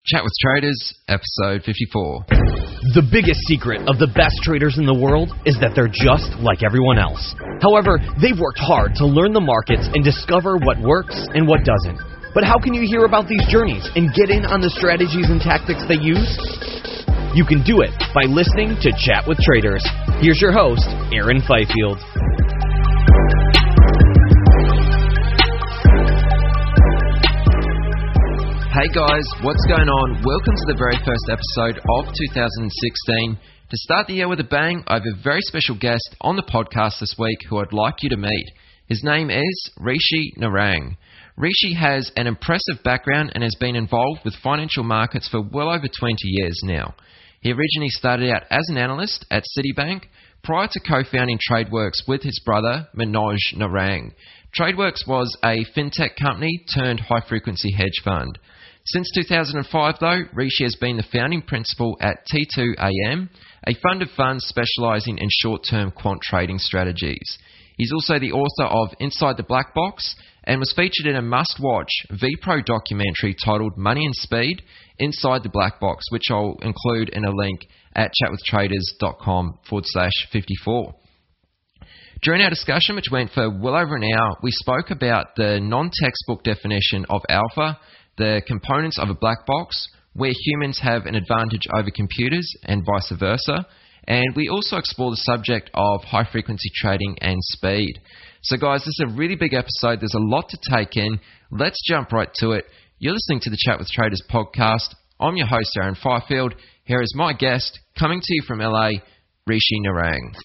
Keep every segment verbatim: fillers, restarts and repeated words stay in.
Chat with Traders, episode fifty-four. The biggest secret of the best traders in the world is that they're just like everyone else. However, they've worked hard to learn the markets and discover what works and what doesn't. But how can you hear about these journeys and get in on the strategies and tactics they use? You can do it by listening to Chat with Traders. Here's your host, Aaron Fifield. Hey guys, what's going on? Welcome to the very first episode of two thousand sixteen. To start the year with a bang, I have a very special guest on the podcast this week who I'd like you to meet. His name is Rishi Narang. Rishi has an impressive background and has been involved with financial markets for well over twenty years now. He originally started out as an analyst at Citibank prior to co-founding TradeWorks with his brother Manoj Narang. TradeWorks was a fintech company turned high-frequency hedge fund. Since two thousand five, though, Rishi has been the founding principal at T two A M, a fund of funds specialising in short-term quant trading strategies. He's also the author of Inside the Black Box and was featured in a must-watch V-Pro documentary titled Money and Speed, Inside the Black Box, which I'll include in a link at chatwithtraders.com forward slash 54. During our discussion, which went for well over an hour, we spoke about the non-textbook definition of alpha, the components of a black box, where humans have an advantage over computers and vice versa, and we also explore the subject of high-frequency trading and speed. So guys, this is a really big episode. There's a lot to take in. Let's jump right to it. You're listening to the Chat with Traders podcast. I'm your host, Aaron Fifield. Here is my guest, coming to you from L A, Rishi Narang.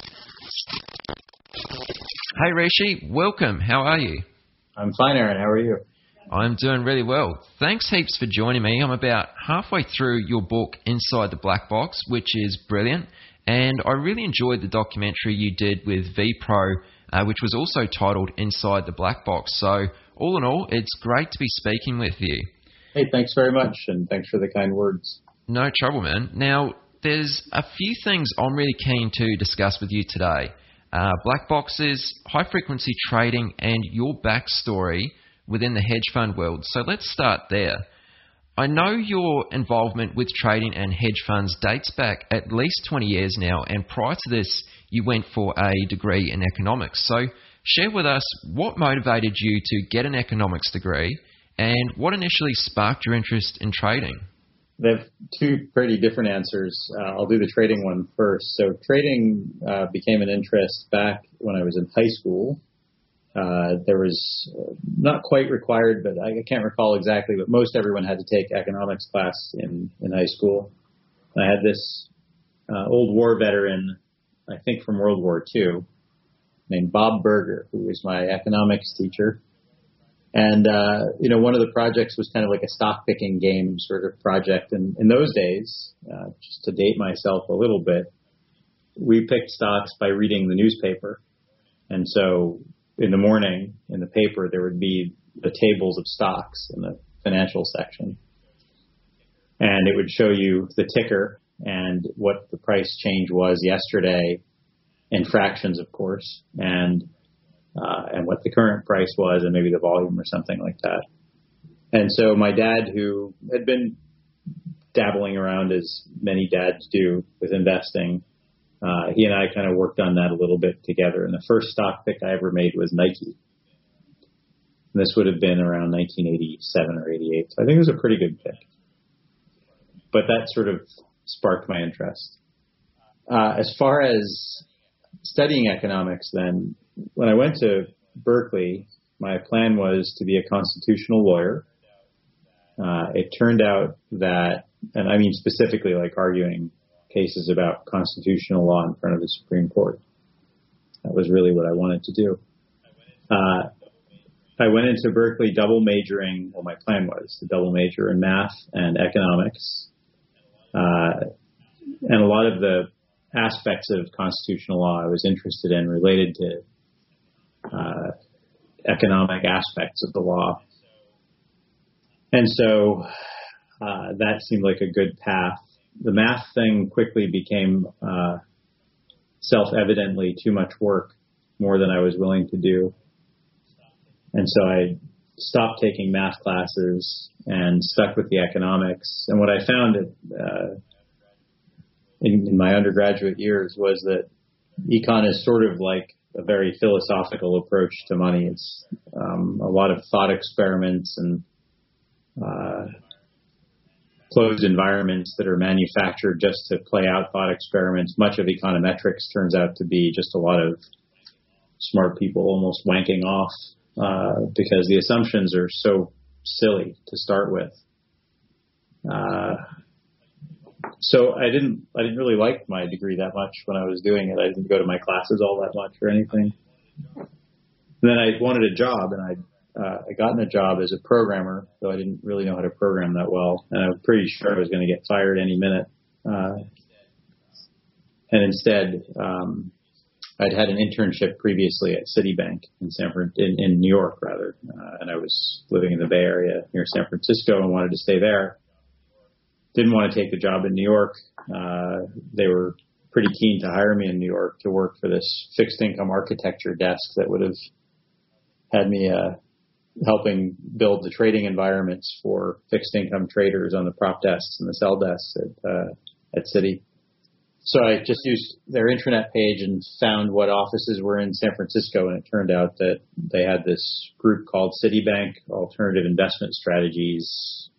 Hey Rishi, welcome. How are you? I'm fine, Aaron. How are you? I'm doing really well. Thanks heaps for joining me. I'm about halfway through your book, Inside the Black Box, which is brilliant. And I really enjoyed the documentary you did with V-Pro, uh, which was also titled Inside the Black Box. So all in all, it's great to be speaking with you. Hey, thanks very much. And thanks for the kind words. No trouble, man. Now, there's a few things I'm really keen to discuss with you today. Uh, black boxes, high-frequency trading, and your backstory within the hedge fund world. So let's start there. I know your involvement with trading and hedge funds dates back at least twenty years now, and prior to this, you went for a degree in economics. So share with us what motivated you to get an economics degree, and what initially sparked your interest in trading? They have two pretty different answers. Uh, I'll do the trading one first. So trading uh, became an interest back when I was in high school. Uh, there was uh, not quite required, but I can't recall exactly, but most everyone had to take economics class in, in high school. I had this uh, old war veteran, I think from World War Two, named Bob Berger, who was my economics teacher. And, uh, you know, one of the projects was kind of like a stock picking game sort of project. And in those days, uh, just to date myself a little bit, we picked stocks by reading the newspaper. And so in the morning in the paper, there would be the tables of stocks in the financial section. And it would show you the ticker and what the price change was yesterday in fractions, of course, and uh, and what the current price was and maybe the volume or something like that. And so my dad, who had been dabbling around as many dads do with investing, Uh, he and I kind of worked on that a little bit together. And the first stock pick I ever made was Nike. And this would have been around nineteen eighty-seven or eighty-eight. So I think it was a pretty good pick. But that sort of sparked my interest. Uh, as far as studying economics then, when I went to Berkeley, my plan was to be a constitutional lawyer. Uh, it turned out that, and I mean specifically like arguing cases about constitutional law in front of the Supreme Court. That was really what I wanted to do. Uh, I went into Berkeley double majoring, well, my plan was to double major in math and economics. Uh, and a lot of the aspects of constitutional law I was interested in related to uh, economic aspects of the law. And so uh, that seemed like a good path. The math thing quickly became uh, self-evidently too much work, more than I was willing to do. And so I stopped taking math classes and stuck with the economics. And what I found uh, in, in my undergraduate years was that econ is sort of like a very philosophical approach to money. It's um, a lot of thought experiments and uh, closed environments that are manufactured just to play out thought experiments. Much of econometrics turns out to be just a lot of smart people almost wanking off uh, because the assumptions are so silly to start with. Uh, so I didn't I didn't really like my degree that much when I was doing it. I didn't go to my classes all that much or anything. And then I wanted a job, and I uh, I gotten a job as a programmer, though I didn't really know how to program that well, and I was pretty sure I was going to get fired any minute. Uh, and instead, um, I'd had an internship previously at Citibank in San Fran- in, in New York, rather, uh, and I was living in the Bay Area near San Francisco and wanted to stay there. Didn't want to take the job in New York. Uh, they were pretty keen to hire me in New York to work for this fixed income architecture desk that would have had me uh, helping build the trading environments for fixed income traders on the prop desks and the sell desks at uh, at Citi. So I just used their intranet page and found what offices were in San Francisco, and it turned out that they had this group called Citibank Alternative Investment Strategies,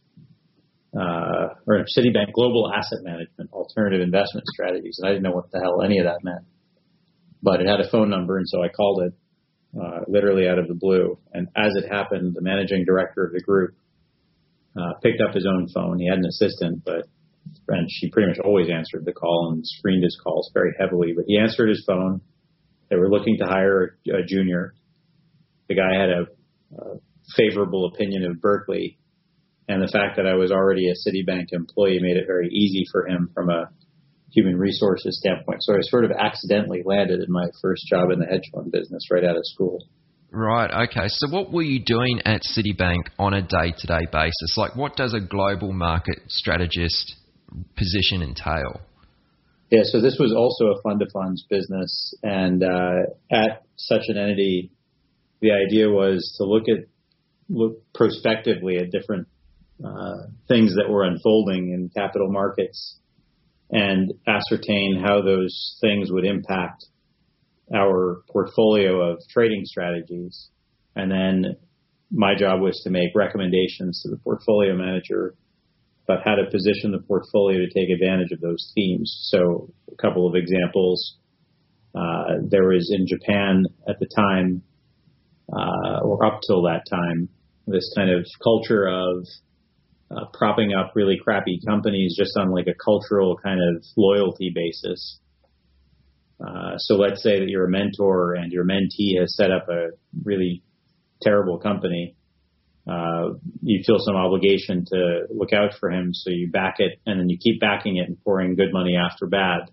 uh, or Citibank Global Asset Management Alternative Investment Strategies, and I didn't know what the hell any of that meant. But it had a phone number, and so I called it uh, literally out of the blue. And as it happened, the managing director of the group uh, picked up his own phone. He had an assistant, but and she pretty much always answered the call and screened his calls very heavily. But he answered his phone. They were looking to hire a, a junior. The guy had a, a favorable opinion of Berkeley, and the fact that I was already a Citibank employee made it very easy for him from a human resources standpoint. So I sort of accidentally landed in my first job in the hedge fund business right out of school. Right, okay. So what were you doing at Citibank on a day-to-day basis? Like, what does a global market strategist position entail? Yeah, so this was also a fund-to-funds business, and uh, at such an entity, the idea was to look at look prospectively at different uh, things that were unfolding in capital markets and ascertain how those things would impact our portfolio of trading strategies. And then my job was to make recommendations to the portfolio manager about how to position the portfolio to take advantage of those themes. So a couple of examples. Uh, there was in Japan at the time, uh, or up till that time, this kind of culture of uh, propping up really crappy companies just on like a cultural kind of loyalty basis. Uh, so let's say that you're a mentor and your mentee has set up a really terrible company. Uh, you feel some obligation to look out for him, so you back it, and then you keep backing it and pouring good money after bad.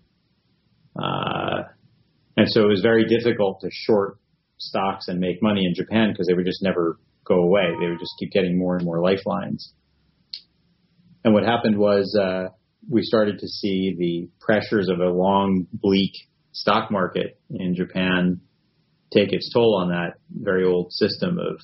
Uh, and so it was very difficult to short stocks and make money in Japan because they would just never go away. They would just keep getting more and more lifelines. And what happened was uh, we started to see the pressures of a long, bleak stock market in Japan take its toll on that very old system of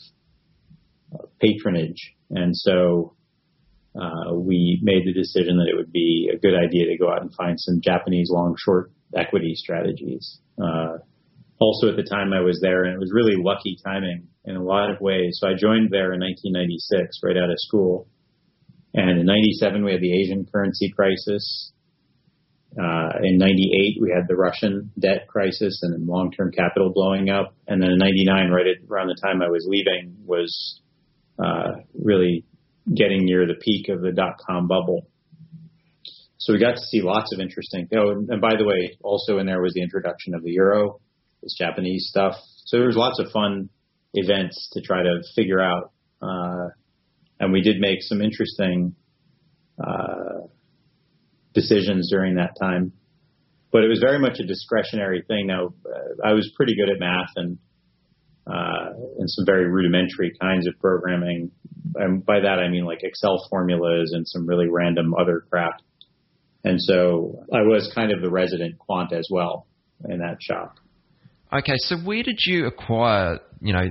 patronage. And so uh, we made the decision that it would be a good idea to go out and find some Japanese long short equity strategies. Uh, also at the time I was there, and it was really lucky timing in a lot of ways. So I joined there in nineteen ninety-six, right out of school. And in ninety-seven we had the Asian currency crisis. Uh, in ninety-eight we had the Russian debt crisis and then long-term capital blowing up. And then in ninety-nine, right at, around the time I was leaving, was Uh, really getting near the peak of the dot-com bubble. So we got to see lots of interesting, oh, and, and by the way, also in there was the introduction of the euro, this Japanese stuff. So there was lots of fun events to try to figure out. Uh, and we did make some interesting uh, decisions during that time. But it was very much a discretionary thing. Now, uh, I was pretty good at math and Uh, and some very rudimentary kinds of programming. And by that, I mean like Excel formulas and some really random other crap. And so I was kind of the resident quant as well in that shop. Okay, so where did you acquire, you know,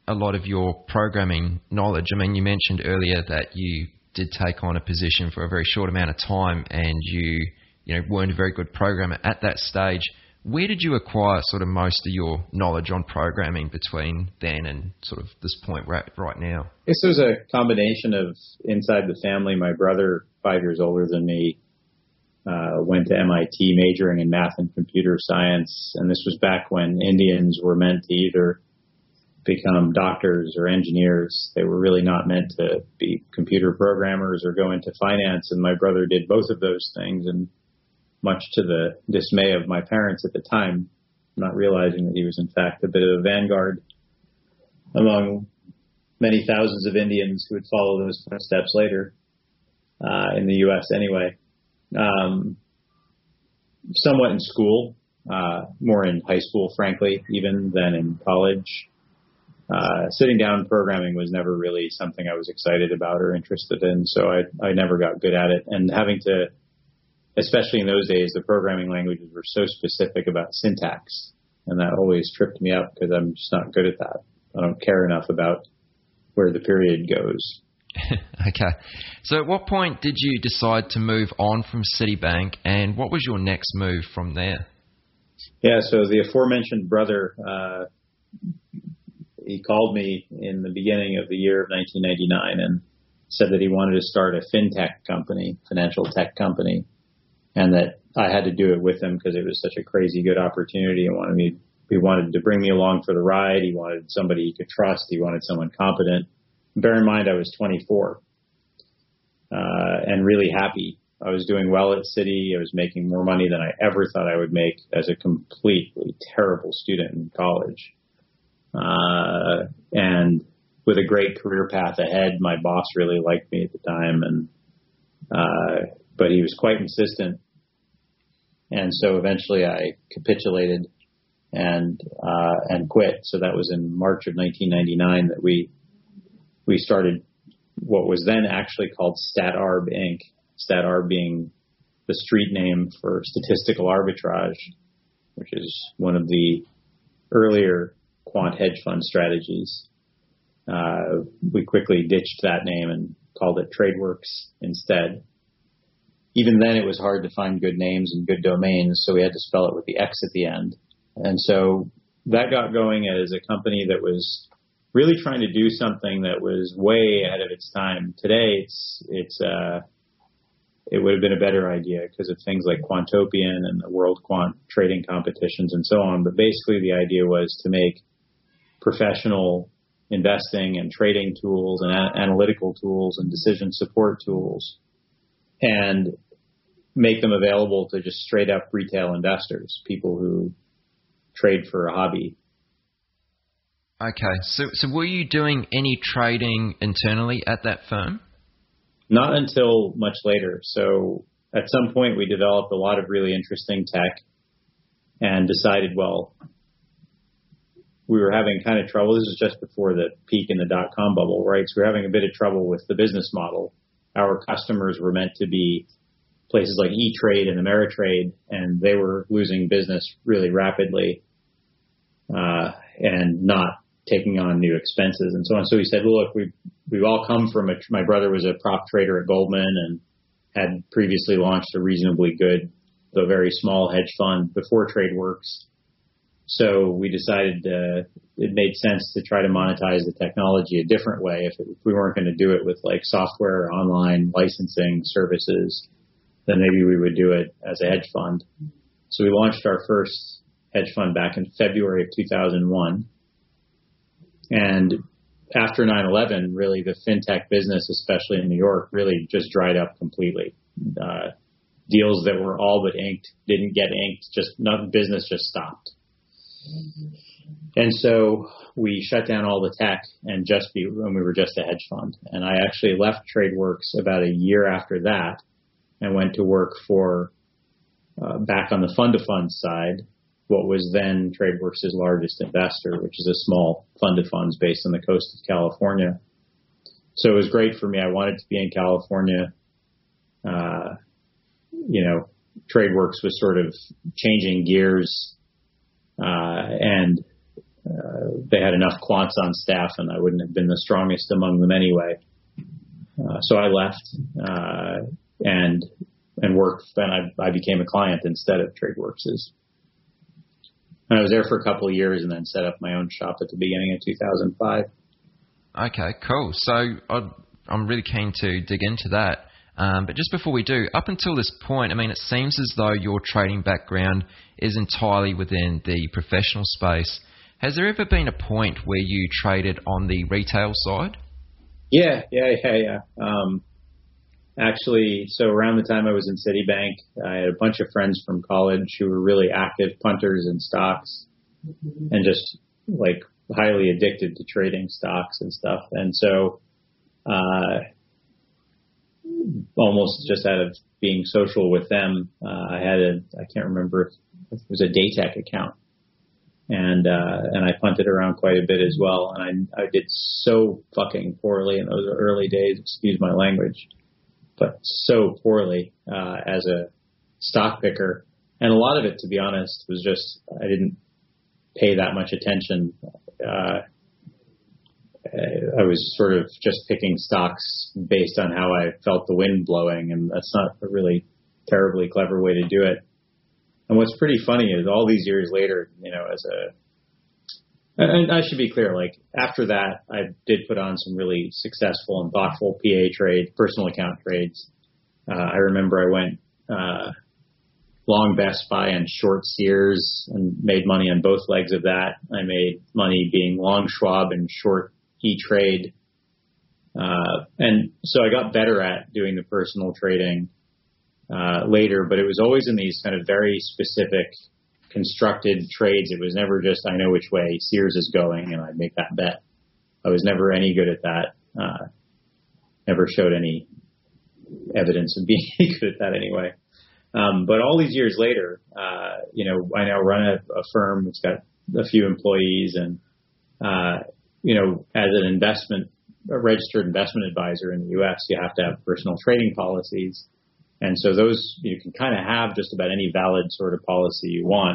a lot of your programming knowledge? I mean, you mentioned earlier that you did take on a position for a very short amount of time and you, you know, weren't a very good programmer at that stage. Where did you acquire sort of most of your knowledge on programming between then and sort of this point right, right now? This was a combination of inside the family. My brother, five years older than me, uh, went to M I T majoring in math and computer science. And this was back when Indians were meant to either become doctors or engineers. They were really not meant to be computer programmers or go into finance. And my brother did both of those things. And much to the dismay of my parents at the time, not realizing that he was in fact a bit of a vanguard among many thousands of Indians who would follow those footsteps later, uh, in the U S anyway. Um, somewhat in school, uh, more in high school, frankly, even than in college. Uh, sitting down programming was never really something I was excited about or interested in, so I, I never got good at it. And having to Especially in those days, the programming languages were so specific about syntax, and that always tripped me up because I'm just not good at that. I don't care enough about where the period goes. Okay. So at what point did you decide to move on from Citibank, and what was your next move from there? Yeah, so the aforementioned brother, uh, he called me in the beginning of the year of nineteen ninety-nine and said that he wanted to start a fintech company, financial tech company. And that I had to do it with him because it was such a crazy good opportunity. He wanted me, he wanted to bring me along for the ride. He wanted somebody he could trust. He wanted someone competent. Bear in mind, I was twenty-four, uh, and really happy. I was doing well at Citi. I was making more money than I ever thought I would make as a completely terrible student in college. Uh, and with a great career path ahead, my boss really liked me at the time. And, uh, but he was quite insistent. And so eventually I capitulated and, uh, and quit. So that was in March of nineteen ninety-nine that we, we started what was then actually called StatArb Incorporated. StatArb being the street name for statistical arbitrage, which is one of the earlier quant hedge fund strategies. Uh, we quickly ditched that name and called it TradeWorks instead. Even then, it was hard to find good names and good domains, so we had to spell it with the X at the end. And so that got going as a company that was really trying to do something that was way ahead of its time. Today, it's it's uh, it would have been a better idea because of things like Quantopian and the World Quant trading competitions and so on. But basically, the idea was to make professional investing and trading tools and a- analytical tools and decision support tools and make them available to just straight up retail investors, people who trade for a hobby. Okay. So, so were you doing any trading internally at that firm? Not until much later. So at some point we developed a lot of really interesting tech and decided, well, we were having kind of trouble. This is just before the peak in the dot-com bubble, right? So we were having a bit of trouble with the business model. Our customers were meant to be places like E-Trade and Ameritrade, and they were losing business really rapidly uh, and not taking on new expenses and so on. So we said, well, look, we've, we've all come from a, my brother was a prop trader at Goldman and had previously launched a reasonably good, though very small hedge fund before TradeWorks. So we decided uh, it made sense to try to monetize the technology a different way. If, it, if we weren't going to do it with like software or online licensing services, then maybe we would do it as a hedge fund. So we launched our first hedge fund back in February of two thousand one. And after nine eleven, really the fintech business, especially in New York, really just dried up completely. Uh, deals that were all but inked didn't get inked. Just not, business just stopped. And so we shut down all the tech and just be, when we were just a hedge fund. And I actually left TradeWorks about a year after that and went to work for, uh, back on the fund of funds side, what was then TradeWorks' largest investor, which is a small fund of funds based on the coast of California. So it was great for me. I wanted to be in California. Uh, you know, TradeWorks was sort of changing gears. Uh, and uh, they had enough quants on staff, and I wouldn't have been the strongest among them anyway. Uh, so I left uh, and and worked. Then I, I became a client instead of TradeWorks's. And I was there for a couple of years, and then set up my own shop at the beginning of two thousand five. Okay, cool. So I'd, I'm really keen to dig into that. Um, but just before we do, up until this point, I mean, it seems as though your trading background is entirely within the professional space. Has there ever been a point where you traded on the retail side? Yeah, yeah, yeah, yeah. Um, actually, so around the time I was in Citibank, I had a bunch of friends from college who were really active punters in stocks and just like highly addicted to trading stocks and stuff. And so, uh, almost just out of being social with them, uh, I had a, I can't remember if it was a Daytech account. And, uh, and I punted around quite a bit as well. And I, I did so fucking poorly in those early days, excuse my language, but so poorly, uh, as a stock picker. And a lot of it, to be honest, was just, I didn't pay that much attention. Uh, I was sort of just picking stocks based on how I felt the wind blowing, and that's not a really terribly clever way to do it. And what's pretty funny is all these years later, you know, as a, and I should be clear, like after that, I did put on some really successful and thoughtful P A trades, personal account trades. Uh, I remember I went uh, long Best Buy and short Sears and made money on both legs of that. I made money being long Schwab and short E-Trade. Uh, and so I got better at doing the personal trading uh, later, but it was always in these kind of very specific constructed trades. It was never just, I know which way Sears is going and I make that bet. I was never any good at that. Uh, never showed any evidence of being good at that anyway. Um, but all these years later, uh, you know, I now run a, a firm that's got a few employees, and, uh, you know, as an investment, a registered investment advisor in the U S, you have to have personal trading policies. And so those, you can kind of have just about any valid sort of policy you want.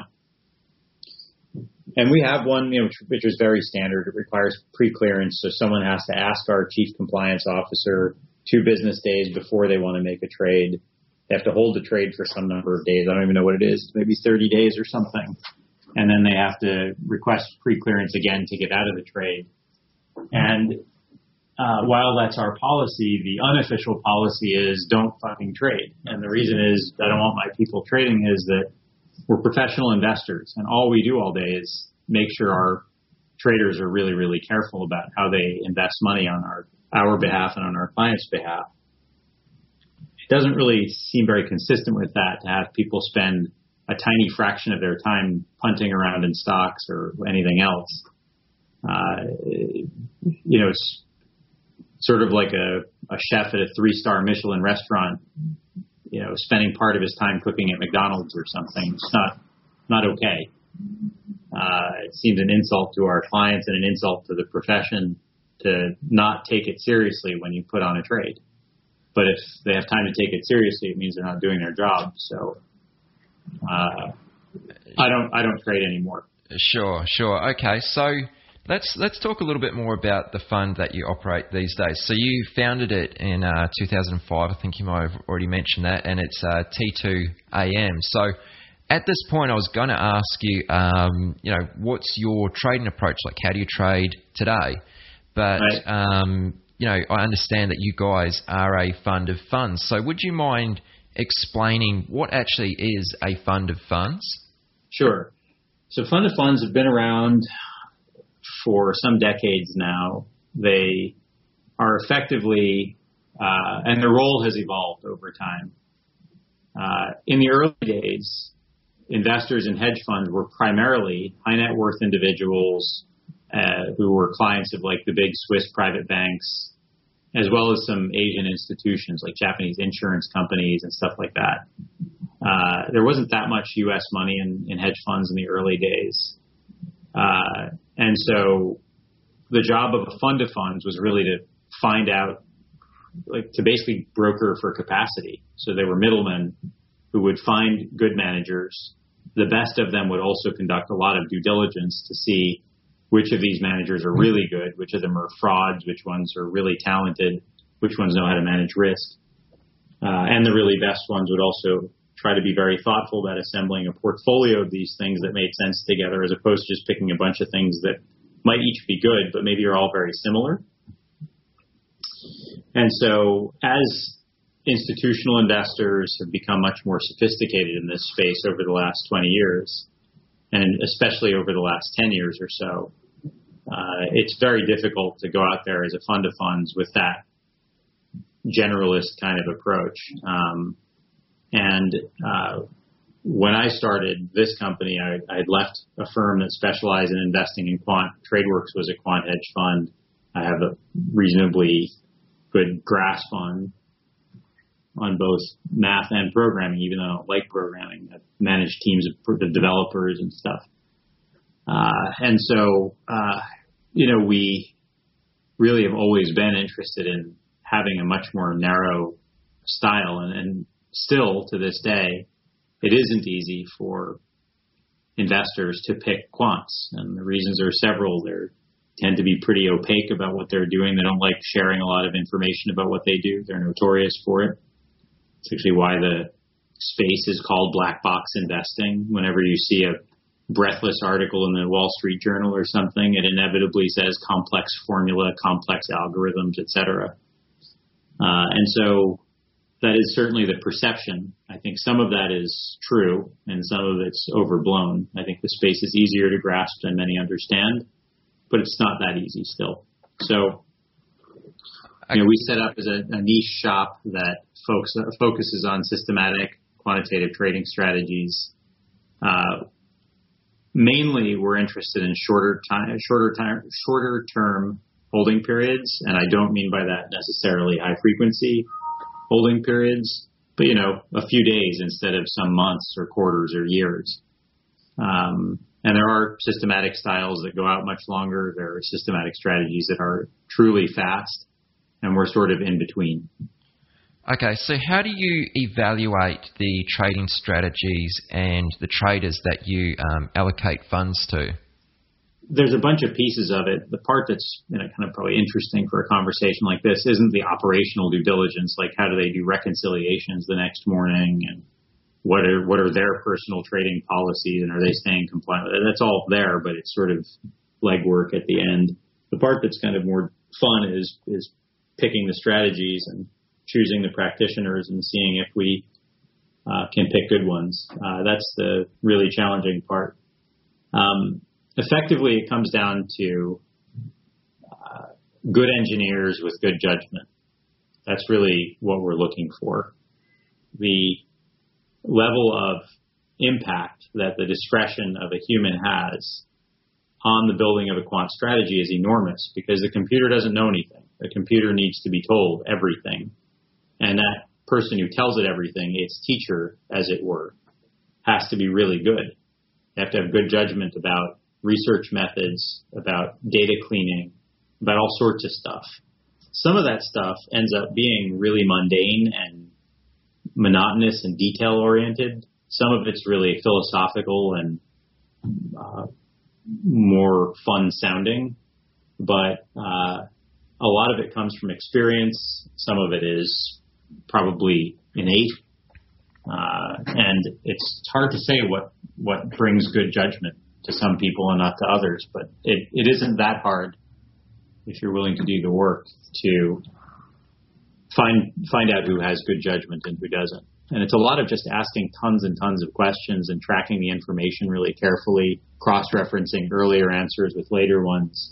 And we have one, you know, which, which is very standard. It requires pre-clearance. So someone has to ask our chief compliance officer two business days before they want to make a trade. They have to hold the trade for some number of days. I don't even know what it is, maybe thirty days or something. And then they have to request pre-clearance again to get out of the trade. And uh, while that's our policy, the unofficial policy is don't fucking trade. And the reason is I don't want my people trading is that we're professional investors, and all we do all day is make sure our traders are really, really careful about how they invest money on our, our behalf and on our clients' behalf. It doesn't really seem very consistent with that to have people spend a tiny fraction of their time punting around in stocks or anything else. Uh, you know, it's sort of like a, a chef at a three-star Michelin restaurant, you know, spending part of his time cooking at McDonald's or something. It's not, not okay. Uh, it seems an insult to our clients and an insult to the profession to not take it seriously when you put on a trade. But if they have time to take it seriously, it means they're not doing their job. So, uh, I don't, I don't trade anymore. Sure, sure. Okay. So let's, let's talk a little bit more about the fund that you operate these days. So you founded it in, uh, two thousand five. I think you might have already mentioned that, and it's, uh, T two A M. So at this point, I was going to ask you, um, you know, what's your trading approach? Like, how do you trade today? But, right. um, you know, I understand that you guys are a fund of funds. So would you mind explaining what actually is a fund of funds? Sure. So fund of funds have been around for some decades now. They are effectively, uh, and their role has evolved over time. Uh, in the early days, investors in hedge funds were primarily high net worth individuals uh, who were clients of like the big Swiss private banks, as well as some Asian institutions like Japanese insurance companies and stuff like that. Uh, there wasn't that much U S money in, in hedge funds in the early days. Uh, and so the job of a fund of funds was really to find out, like to basically broker for capacity. So they were middlemen who would find good managers. The best of them would also conduct a lot of due diligence to see which of these managers are really good, which of them are frauds, which ones are really talented, which ones know how to manage risk. Uh, and the really best ones would also try to be very thoughtful about assembling a portfolio of these things that made sense together, as opposed to just picking a bunch of things that might each be good, but maybe are all very similar. And so as institutional investors have become much more sophisticated in this space over the last twenty years, and especially over the last ten years or so, uh, it's very difficult to go out there as a fund of funds with that generalist kind of approach. Um, and uh, when I started this company, I had left a firm that specialized in investing in quant. TradeWorks was a quant hedge fund. I have a reasonably good grasp on on both math and programming, even though I don't like programming. I've managed teams of developers and stuff. Uh, and so, uh, you know, we really have always been interested in having a much more narrow style. And, and still, to this day, it isn't easy for investors to pick quants. And the reasons are several. They tend to be pretty opaque about what they're doing. They don't like sharing a lot of information about what they do. They're notorious for it. It's actually why the space is called black box investing. Whenever you see a breathless article in the Wall Street Journal or something, it inevitably says complex formula, complex algorithms, et cetera. Uh, and so that is certainly the perception. I think some of that is true and some of it's overblown. I think the space is easier to grasp than many understand, but it's not that easy still. So, you know, we set up as a, a niche shop that folks, uh, focuses on systematic quantitative trading strategies. Uh, mainly, we're interested in shorter time, shorter time, shorter term holding periods, and I don't mean by that necessarily high frequency holding periods, but you know, a few days instead of some months or quarters or years. Um, and there are systematic styles that go out much longer. There are systematic strategies that are truly fast. And we're sort of in between. Okay, so how do you evaluate the trading strategies and the traders that you um, allocate funds to? There's a bunch of pieces of it. The part that's, you know, kind of probably interesting for a conversation like this isn't the operational due diligence, like how do they do reconciliations the next morning, and what are what are their personal trading policies, and are they staying compliant? That's all there, but it's sort of legwork at the end. The part that's kind of more fun is is picking the strategies and choosing the practitioners and seeing if we uh, can pick good ones. Uh, that's the really challenging part. Um, effectively, it comes down to uh, good engineers with good judgment. That's really what we're looking for. The level of impact that the discretion of a human has on the building of a quant strategy is enormous, because the computer doesn't know anything. The computer needs to be told everything. And that person who tells it everything, its teacher, as it were, has to be really good. They have to have good judgment about research methods, about data cleaning, about all sorts of stuff. Some of that stuff ends up being really mundane and monotonous and detail-oriented. Some of it's really philosophical and uh, more fun-sounding. But uh, a lot of it comes from experience. Some of it is probably innate. Uh, and it's hard to say what, what brings good judgment to some people and not to others. But it, it isn't that hard, if you're willing to do the work, to find find out who has good judgment and who doesn't. And it's a lot of just asking tons and tons of questions and tracking the information really carefully, cross-referencing earlier answers with later ones.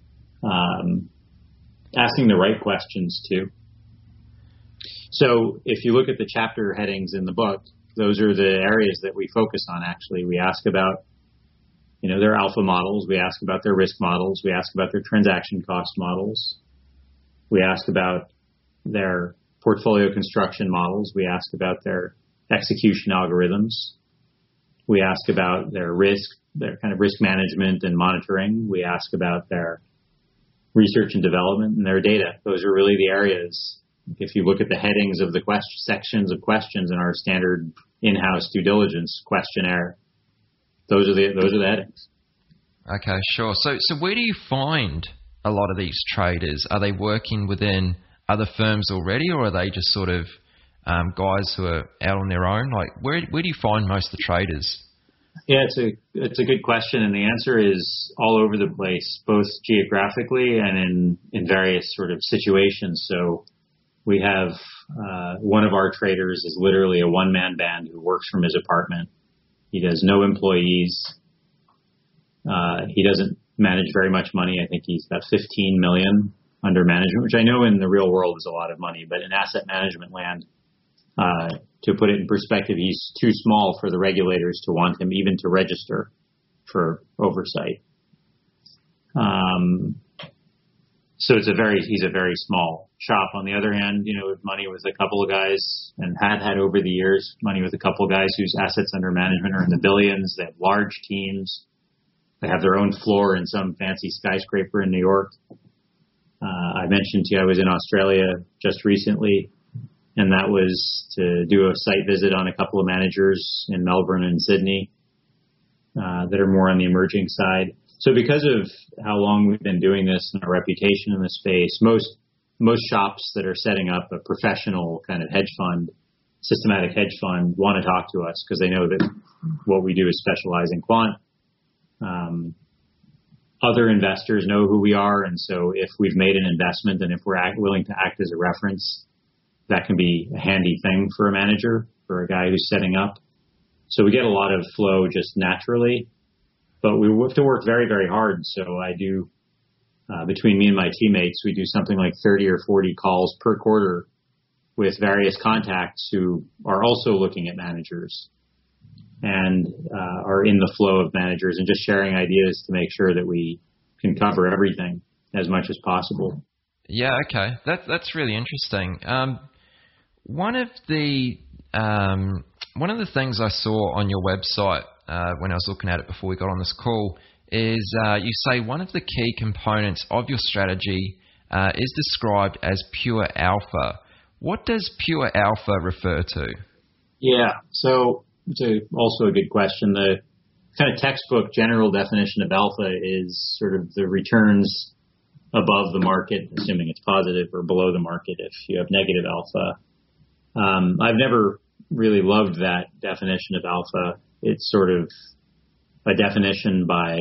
Um, asking the right questions, too. So if you look at the chapter headings in the book, those are the areas that we focus on, actually. We ask about, you know, their alpha models. We ask about their risk models. We ask about their transaction cost models. We ask about their portfolio construction models. We ask about their execution algorithms. We ask about their risk, their kind of risk management and monitoring. We ask about their research and development and their data. Those are really the areas. If you look at the headings of the question, sections of questions in our standard in-house due diligence questionnaire, those are the those are the headings. Okay, sure. So, so where do you find a lot of these traders? Are they working within other firms already, or are they just sort of um, guys who are out on their own? Like, where where do you find most of the traders? Yeah, it's a it's a good question, and the answer is all over the place, both geographically and in in various sort of situations. So we have uh, one of our traders is literally a one man band who works from his apartment. He does no employees. Uh, he doesn't manage very much money. I think he's got fifteen million under management, which I know in the real world is a lot of money, but in asset management land, uh, to put it in perspective, he's too small for the regulators to want him even to register for oversight. Um, so it's a very, he's a very small shop. On the other hand, you know, money with a couple of guys, and had had over the years, money with a couple of guys whose assets under management are in the billions. They have large teams. They have their own floor in some fancy skyscraper in New York. Uh, I mentioned to you I was in Australia just recently, and that was to do a site visit on a couple of managers in Melbourne and Sydney uh, that are more on the emerging side. So because of how long we've been doing this and our reputation in the space, most most shops that are setting up a professional kind of hedge fund, systematic hedge fund, want to talk to us because they know that what we do is specialize in quant. Um, other investors know who we are, and so if we've made an investment and if we're act, willing to act as a reference, that can be a handy thing for a manager, for a guy who's setting up. So we get a lot of flow just naturally, but we have to work very, very hard. So I do, uh, between me and my teammates, we do something like thirty or forty calls per quarter with various contacts who are also looking at managers and uh, are in the flow of managers, and just sharing ideas to make sure that we can cover everything as much as possible. Yeah, okay. That, that's really interesting. Um, one of the um, one of the things I saw on your website uh, when I was looking at it before we got on this call is uh, you say one of the key components of your strategy uh, is described as pure alpha. What does pure alpha refer to? Yeah, so it's a, also a good question. The kind of textbook general definition of alpha is sort of the returns above the market, assuming it's positive, or below the market if you have negative alpha. Um, I've never really loved that definition of alpha. It's sort of a definition by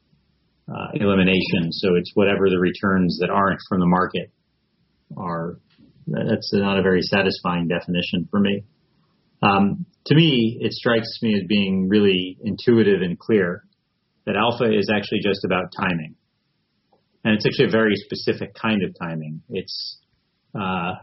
uh, elimination. So it's whatever the returns that aren't from the market are. That's not a very satisfying definition for me. Um, to me, it strikes me as being really intuitive and clear that alpha is actually just about timing. And it's actually a very specific kind of timing. It's, uh,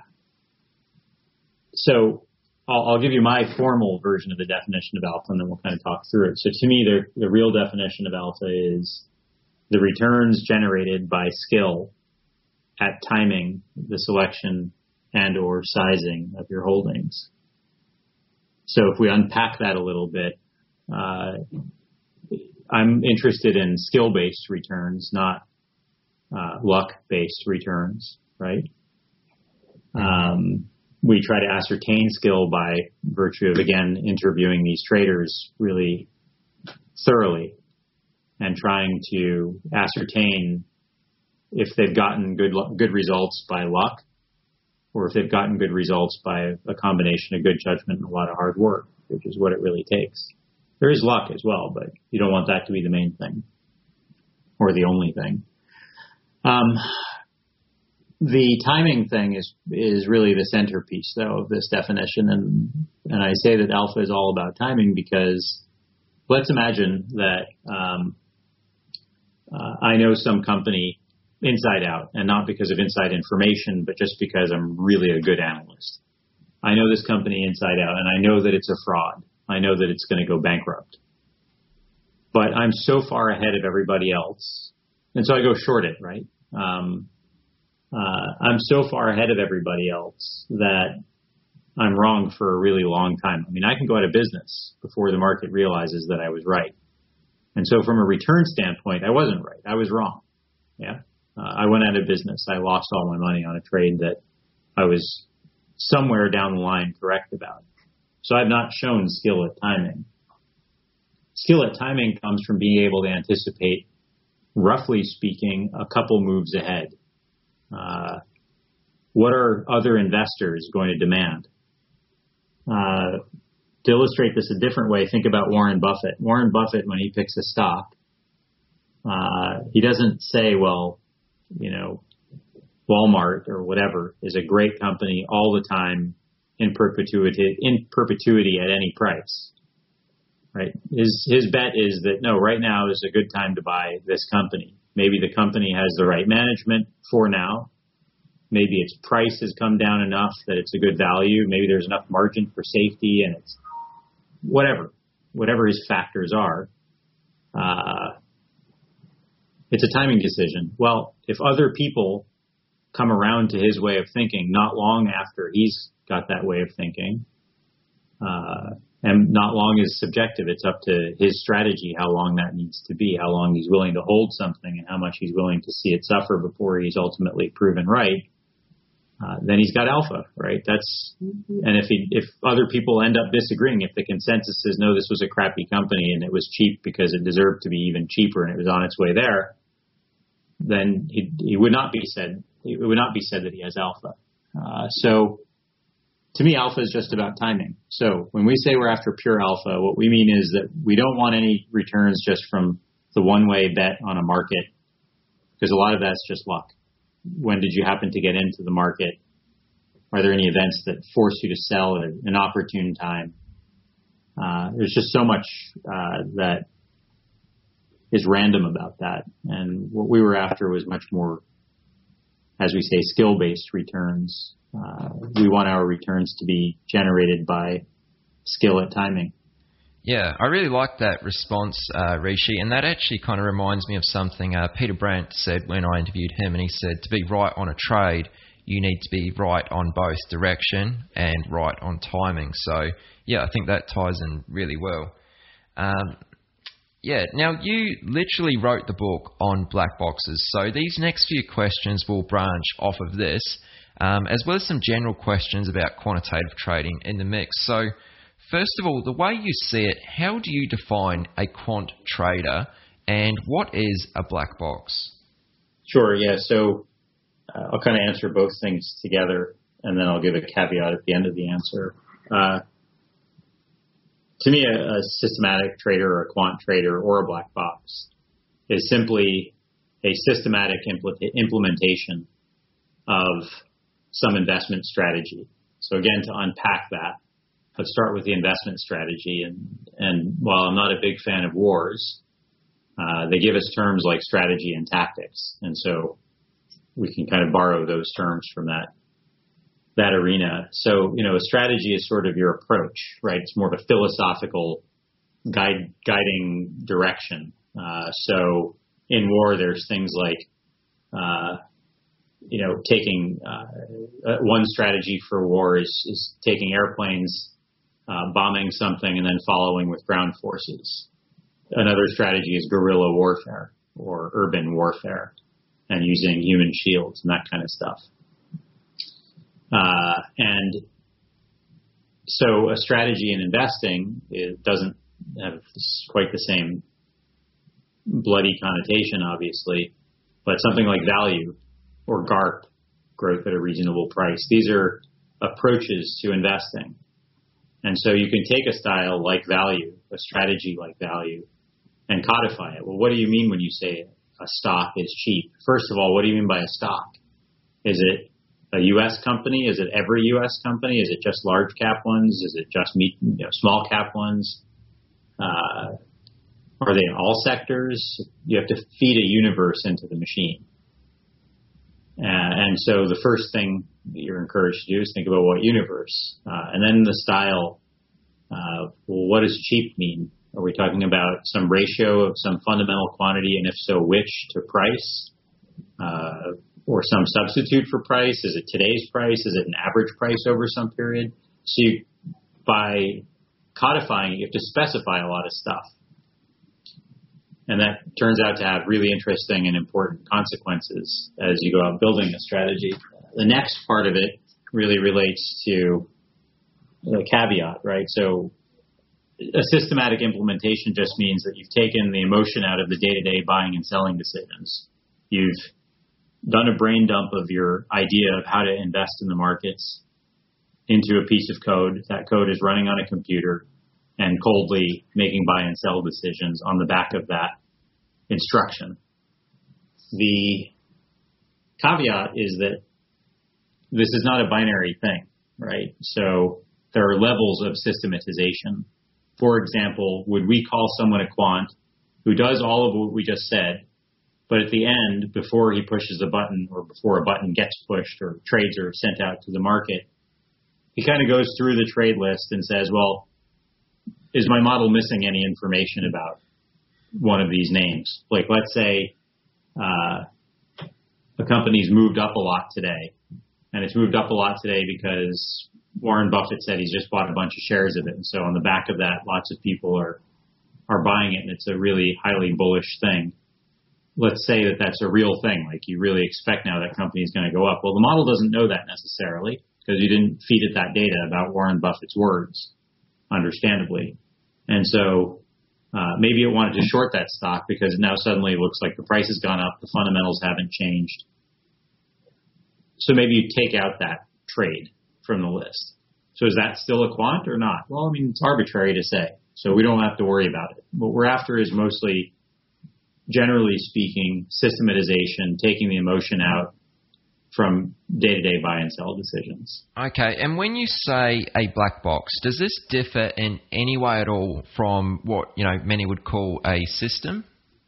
so I'll, I'll give you my formal version of the definition of alpha, and then we'll kind of talk through it. So to me, the, the real definition of alpha is the returns generated by skill at timing the selection and or sizing of your holdings. So if we unpack that a little bit, uh, I'm interested in skill-based returns, not uh, luck-based returns, right? Um, we try to ascertain skill by virtue of, again, interviewing these traders really thoroughly and trying to ascertain if they've gotten good good results by luck, or if they've gotten good results by a combination of good judgment and a lot of hard work, which is what it really takes. There is luck as well, but you don't want that to be the main thing or the only thing. Um, the timing thing is is really the centerpiece, though, of this definition. And, and I say that alpha is all about timing because let's imagine that um, uh, I know some company inside out, and not because of inside information, but just because I'm really a good analyst. I know this company inside out, and I know that it's a fraud. I know that it's going to go bankrupt. But I'm so far ahead of everybody else, and so I go short it, right? Um, uh, I'm so far ahead of everybody else that I'm wrong for a really long time. I mean, I can go out of business before the market realizes that I was right. And so from a return standpoint, I wasn't right. I was wrong. Yeah. Uh, I went out of business. I lost all my money on a trade that I was somewhere down the line correct about. So I've not shown skill at timing. Skill at timing comes from being able to anticipate roughly speaking, a couple moves ahead. Uh, what are other investors going to demand? Uh, to illustrate this a different way, think about Warren Buffett. Warren Buffett, when he picks a stock, uh, he doesn't say, well, you know, Walmart or whatever is a great company all the time in perpetuity, in perpetuity at any price, right? His, his bet is that, no, right now is a good time to buy this company. Maybe the company has the right management for now. Maybe its price has come down enough that it's a good value. Maybe there's enough margin for safety, and it's whatever, whatever his factors are. Uh, it's a timing decision. Well, if other people come around to his way of thinking not long after he's got that way of thinking, uh, and not long is subjective. It's up to his strategy how long that needs to be, how long he's willing to hold something, and how much he's willing to see it suffer before he's ultimately proven right. Uh, then he's got alpha, right? That's, and if he, if other people end up disagreeing, if the consensus is no, this was a crappy company and it was cheap because it deserved to be even cheaper and it was on its way there, then he, he would not be said, it would not be said that he has alpha. Uh, so to me, alpha is just about timing. So when we say we're after pure alpha, what we mean is that we don't want any returns just from the one-way bet on a market, because a lot of that's just luck. When did you happen to get into the market? Are there any events that force you to sell at an opportune time? Uh, there's just so much uh, that is random about that. And what we were after was much more, as we say, skill-based returns. Uh, we want our returns to be generated by skill at timing. Yeah, I really like that response, uh, Rishi, and that actually kind of reminds me of something uh, Peter Brandt said when I interviewed him, and he said to be right on a trade, you need to be right on both direction and right on timing. So, yeah, I think that ties in really well. Um, yeah, now you literally wrote the book on black boxes, so these next few questions will branch off of this, um, as well as some general questions about quantitative trading in the mix. So, first of all, the way you see it, how do you define a quant trader, and what is a black box? Sure, yeah. So uh, I'll kind of answer both things together, and then I'll give a caveat at the end of the answer. Uh, to me, a, a systematic trader or a quant trader or a black box is simply a systematic impl- implementation of some investment strategy. So again, to unpack that, let's start with the investment strategy. And, and while I'm not a big fan of wars, uh, they give us terms like strategy and tactics. And so we can kind of borrow those terms from that, that arena. So, you know, a strategy is sort of your approach, right? It's more of a philosophical guide, guiding direction. Uh, so in war, there's things like, uh, you know, taking, uh, one strategy for war is, is taking airplanes, Uh, bombing something and then following with ground forces. Another strategy is guerrilla warfare or urban warfare and using human shields and that kind of stuff. Uh, and so a strategy in investing, it doesn't have quite the same bloody connotation, obviously, but something like value or GARP, growth at a reasonable price. These are approaches to investing. And so you can take a style like value, a strategy like value, and codify it. Well, what do you mean when you say a stock is cheap? First of all, what do you mean by a stock? Is it a U S company? Is it every U S company? Is it just large cap ones? Is it just me, you know, small cap ones? Uh, are they in all sectors? You have to feed a universe into the machine. Uh, and so the first thing that you're encouraged to do is think about what universe. Uh, and then the style, uh, well, what does cheap mean? Are we talking about some ratio of some fundamental quantity, and if so, which to price? Uh, or some substitute for price? Is it today's price? Is it an average price over some period? So you, by codifying it, you have to specify a lot of stuff. And that turns out to have really interesting and important consequences as you go out building a strategy. The next part of it really relates to the caveat, right? So a systematic implementation just means that you've taken the emotion out of the day-to-day buying and selling decisions. You've done a brain dump of your idea of how to invest in the markets into a piece of code. That code is running on a computer and coldly making buy and sell decisions on the back of that instruction. The caveat is that this is not a binary thing, right? So there are levels of systematization. For example, would we call someone a quant who does all of what we just said, but at the end, before he pushes a button or before a button gets pushed or trades are sent out to the market, he kind of goes through the trade list and says, well, is my model missing any information about one of these names? Like, let's say uh, a company's moved up a lot today, and it's moved up a lot today because Warren Buffett said he's just bought a bunch of shares of it. And so on the back of that, lots of people are, are buying it, and it's a really highly bullish thing. Let's say that that's a real thing. Like, you really expect now that company is going to go up. Well, the model doesn't know that necessarily because you didn't feed it that data about Warren Buffett's words, understandably. And so uh, maybe it wanted to short that stock because now suddenly it looks like the price has gone up, the fundamentals haven't changed. So maybe you take out that trade from the list. So is that still a quant or not? Well, I mean, it's arbitrary to say, so we don't have to worry about it. What we're after is mostly, generally speaking, systematization, taking the emotion out from day-to-day buy and sell decisions. Okay, and when you say a black box, does this differ in any way at all from what, you know, many would call a system?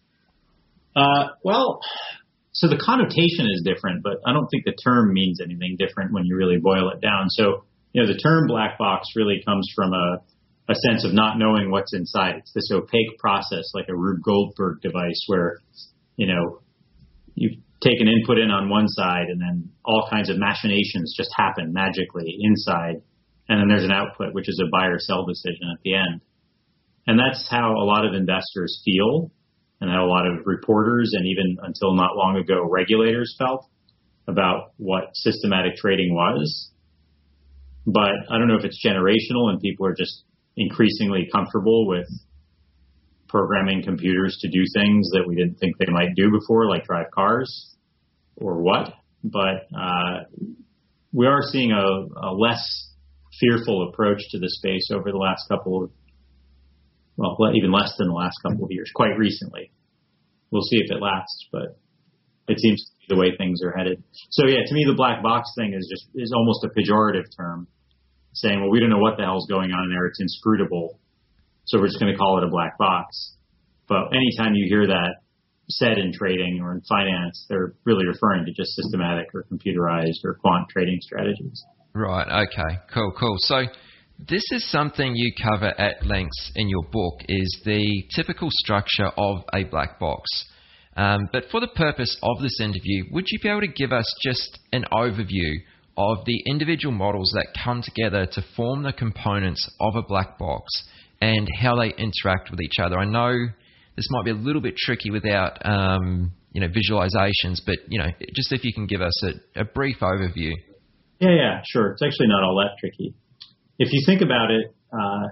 Uh, well, so the connotation is different, but I don't think the term means anything different when you really boil it down. So, you know, the term black box really comes from a, a sense of not knowing what's inside. It's this opaque process, like a Rube Goldberg device where, you know, you take an input in on one side and then all kinds of machinations just happen magically inside. And then there's an output, which is a buy or sell decision at the end. And that's how a lot of investors feel, and how a lot of reporters and even until not long ago regulators felt about what systematic trading was. But I don't know if it's generational and people are just increasingly comfortable with programming computers to do things that we didn't think they might do before, like drive cars, or what. But uh, we are seeing a, a less fearful approach to the space over the last couple of, well, even less than the last couple of years, quite recently. We'll see if it lasts, but it seems to be the way things are headed. So yeah, to me, the black box thing is just is almost a pejorative term, saying, well, we don't know what the hell's going on in there. It's inscrutable. So we're just going to call it a black box. But anytime you hear that said in trading or in finance, they're really referring to just systematic or computerized or quant trading strategies. Right. Okay. Cool. Cool. So this is something you cover at length in your book, is the typical structure of a black box. Um, but for the purpose of this interview, would you be able to give us just an overview of the individual models that come together to form the components of a black box and how they interact with each other? I know this might be a little bit tricky without um, you know, visualizations, but you know, just if you can give us a, a brief overview. Yeah, yeah, sure. It's actually not all that tricky. If you think about it, uh,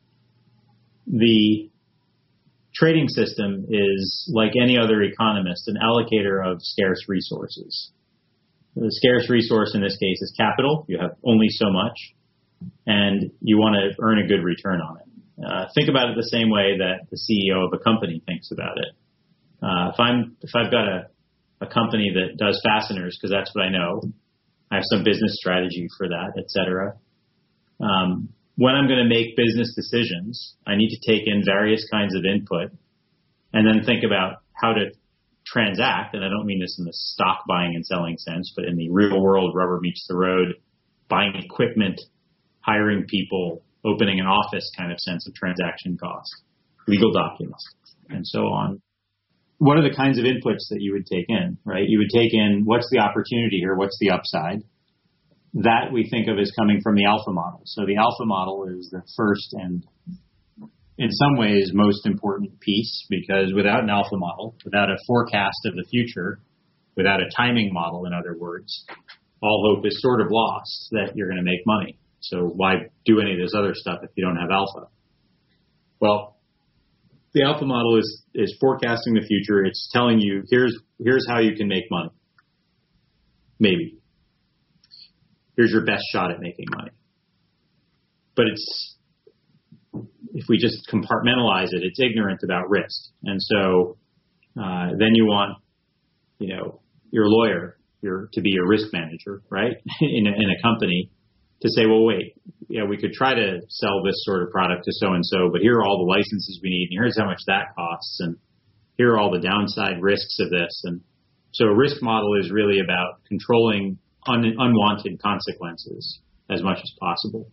the trading system is, like any other economist, an allocator of scarce resources. The scarce resource in this case is capital. You have only so much, and you want to earn a good return on it. Uh, think about it the same way that the C E O of a company thinks about it. Uh, if I'm, if I've got a, a company that does fasteners, because that's what I know, I have some business strategy for that, et cetera. Um, when I'm going to make business decisions, I need to take in various kinds of input and then think about how to transact. And I don't mean this in the stock buying and selling sense, but in the real world, rubber meets the road, buying equipment, hiring people, opening an office kind of sense of transaction costs, legal documents, and so on. What are the kinds of inputs that you would take in, right? You would take in, what's the opportunity here? What's the upside? That we think of as coming from the alpha model. So the alpha model is the first and in some ways most important piece, because without an alpha model, without a forecast of the future, without a timing model, in other words, all hope is sort of lost that you're going to make money. So why do any of this other stuff if you don't have alpha? Well, the alpha model is, is forecasting the future. It's telling you, here's, here's how you can make money. Maybe. Here's your best shot at making money. But it's, if we just compartmentalize it, it's ignorant about risk. And so, uh, then you want, you know, your lawyer, your, to be your risk manager, right? in a, in a company to say, well, wait, yeah, we could try to sell this sort of product to so-and-so, but here are all the licenses we need, and here's how much that costs, and here are all the downside risks of this. And so a risk model is really about controlling un- unwanted consequences as much as possible.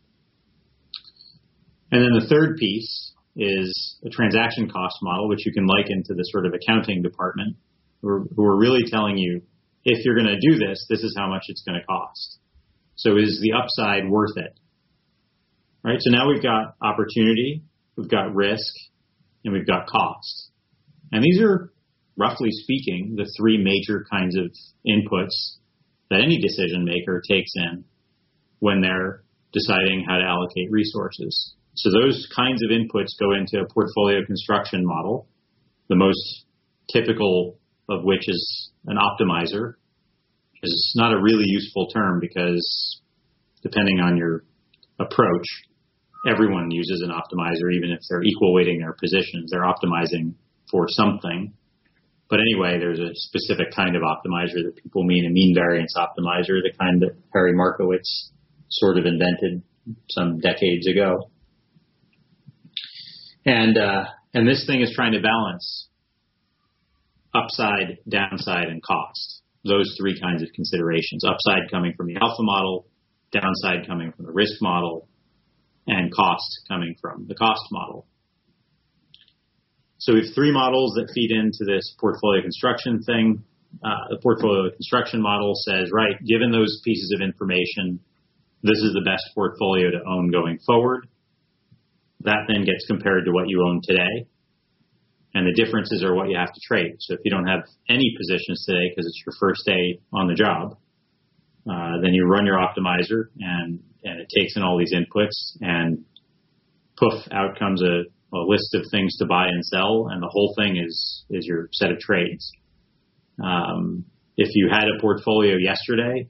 And then the third piece is a transaction cost model, which you can liken to the sort of accounting department, who are, who are really telling you, if you're going to do this, this is how much it's going to cost. So is the upside worth it? Right? So now we've got opportunity, we've got risk, and we've got cost. And these are, roughly speaking, the three major kinds of inputs that any decision maker takes in when they're deciding how to allocate resources. So those kinds of inputs go into a portfolio construction model, the most typical of which is an optimizer. Is not a really useful term because depending on your approach, everyone uses an optimizer, even if they're equal weighting their positions. They're optimizing for something. But anyway, there's a specific kind of optimizer that people mean a mean variance optimizer, the kind that Harry Markowitz sort of invented some decades ago. And uh, and this thing is trying to balance upside, downside, and cost. Those three kinds of considerations. Upside coming from the alpha model, downside coming from the risk model, and cost coming from the cost model. So we have three models that feed into this portfolio construction thing. Uh, the portfolio construction model says, right, given those pieces of information, this is the best portfolio to own going forward. That then gets compared to what you own today. And the differences are what you have to trade. So if you don't have any positions today because it's your first day on the job, uh, then you run your optimizer and, and it takes in all these inputs and poof, out comes a, a list of things to buy and sell, and the whole thing is, is your set of trades. Um, if you had a portfolio yesterday,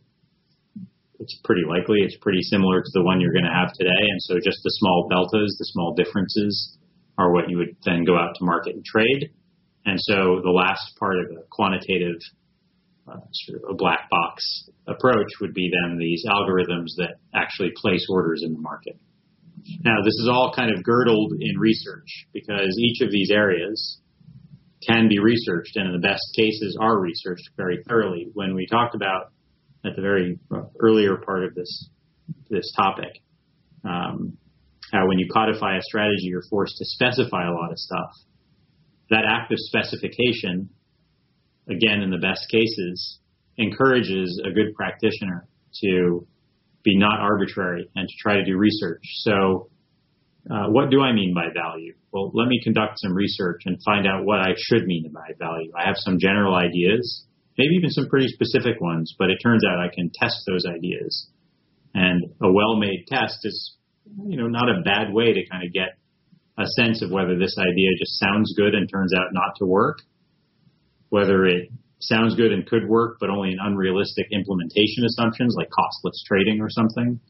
it's pretty likely it's pretty similar to the one you're going to have today. And so just the small deltas, the small differences are what you would then go out to market and trade. And so the last part of a quantitative, uh, sort of a black box approach would be then these algorithms that actually place orders in the market. Now, this is all kind of girdled in research because each of these areas can be researched, and in the best cases are researched very thoroughly. When we talked about at the very earlier part of this this topic, um, how when you codify a strategy, you're forced to specify a lot of stuff. That act of specification, again, in the best cases, encourages a good practitioner to be not arbitrary and to try to do research. So uh, what do I mean by value? Well, let me conduct some research and find out what I should mean by value. I have some general ideas, maybe even some pretty specific ones, but it turns out I can test those ideas. And a well-made test is, you know, not a bad way to kind of get a sense of whether this idea just sounds good and turns out not to work, whether it sounds good and could work, but only in unrealistic implementation assumptions like costless trading or something.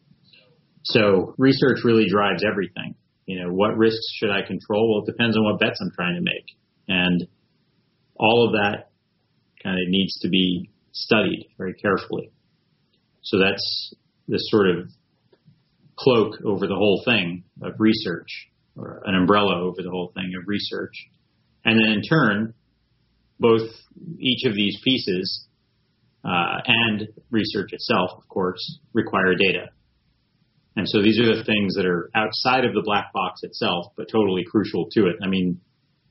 So research really drives everything. You know, what risks should I control? Well, it depends on what bets I'm trying to make. And all of that kind of needs to be studied very carefully. So that's this sort of cloak over the whole thing of research, or an umbrella over the whole thing of research. And then in turn, both each of these pieces uh, and research itself, of course, require data. And so these are the things that are outside of the black box itself, but totally crucial to it. I mean,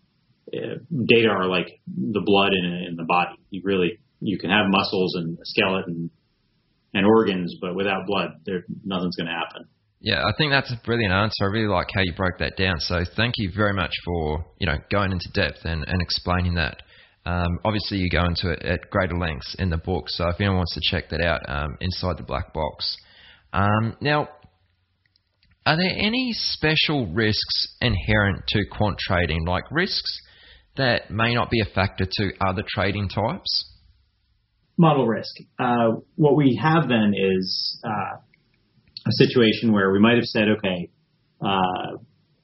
uh, data are like the blood in, in the body. You really, you can have muscles and a skeleton and organs, but without blood, there, nothing's going to happen. Yeah, I think that's a brilliant answer. I really like how you broke that down. So thank you very much for, you know, going into depth and, and explaining that. Um, obviously, you go into it at greater lengths in the book. So if anyone wants to check that out, um, Inside the Black Box. Um, now, Are there any special risks inherent to quant trading, like risks that may not be a factor to other trading types? Model risk. Uh, what we have then is uh, a situation where we might have said, okay, uh,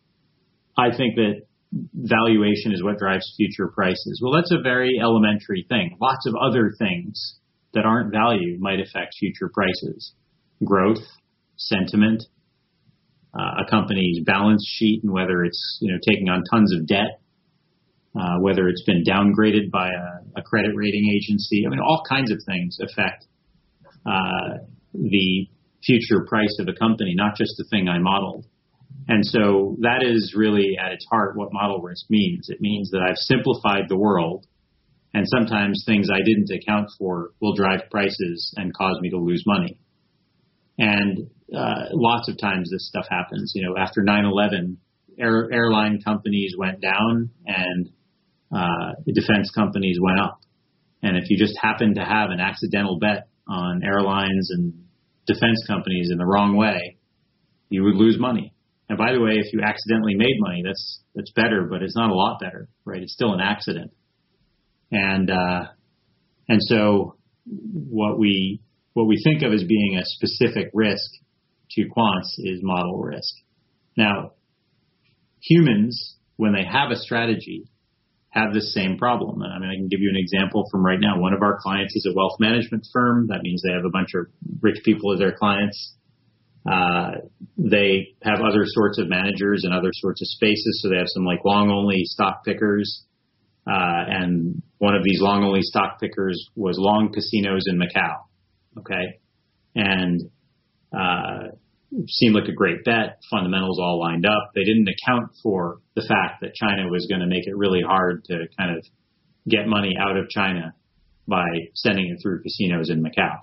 I think that valuation is what drives future prices. Well, that's a very elementary thing. Lots of other things that aren't value might affect future prices. Growth, sentiment, uh, a company's balance sheet, and whether it's, you know, taking on tons of debt, uh, whether it's been downgraded by a, a credit rating agency. I mean, all kinds of things affect uh, the future price of a company, not just the thing I modeled. And so that is really at its heart what model risk means. It means that I've simplified the world, and sometimes things I didn't account for will drive prices and cause me to lose money. And uh, lots of times this stuff happens. You know, after nine eleven, air, airline companies went down and uh, the defense companies went up. And if you just happen to have an accidental bet on airlines and defense companies in the wrong way, you would lose money. And by the way, if you accidentally made money, that's that's better, but it's not a lot better, right? It's still an accident. And uh, and so what we what we think of as being a specific risk to quants is model risk. Now, humans, when they have a strategy, have this same problem. And I mean, I can give you an example from right now. One of our clients is a wealth management firm. That means they have a bunch of rich people as their clients. Uh, they have other sorts of managers in other sorts of spaces. So they have some like long only stock pickers. Uh, and one of these long only stock pickers was long casinos in Macau. Okay. And, uh, seemed like a great bet. Fundamentals all lined up. They didn't account for the fact that China was going to make it really hard to kind of get money out of China by sending it through casinos in Macau.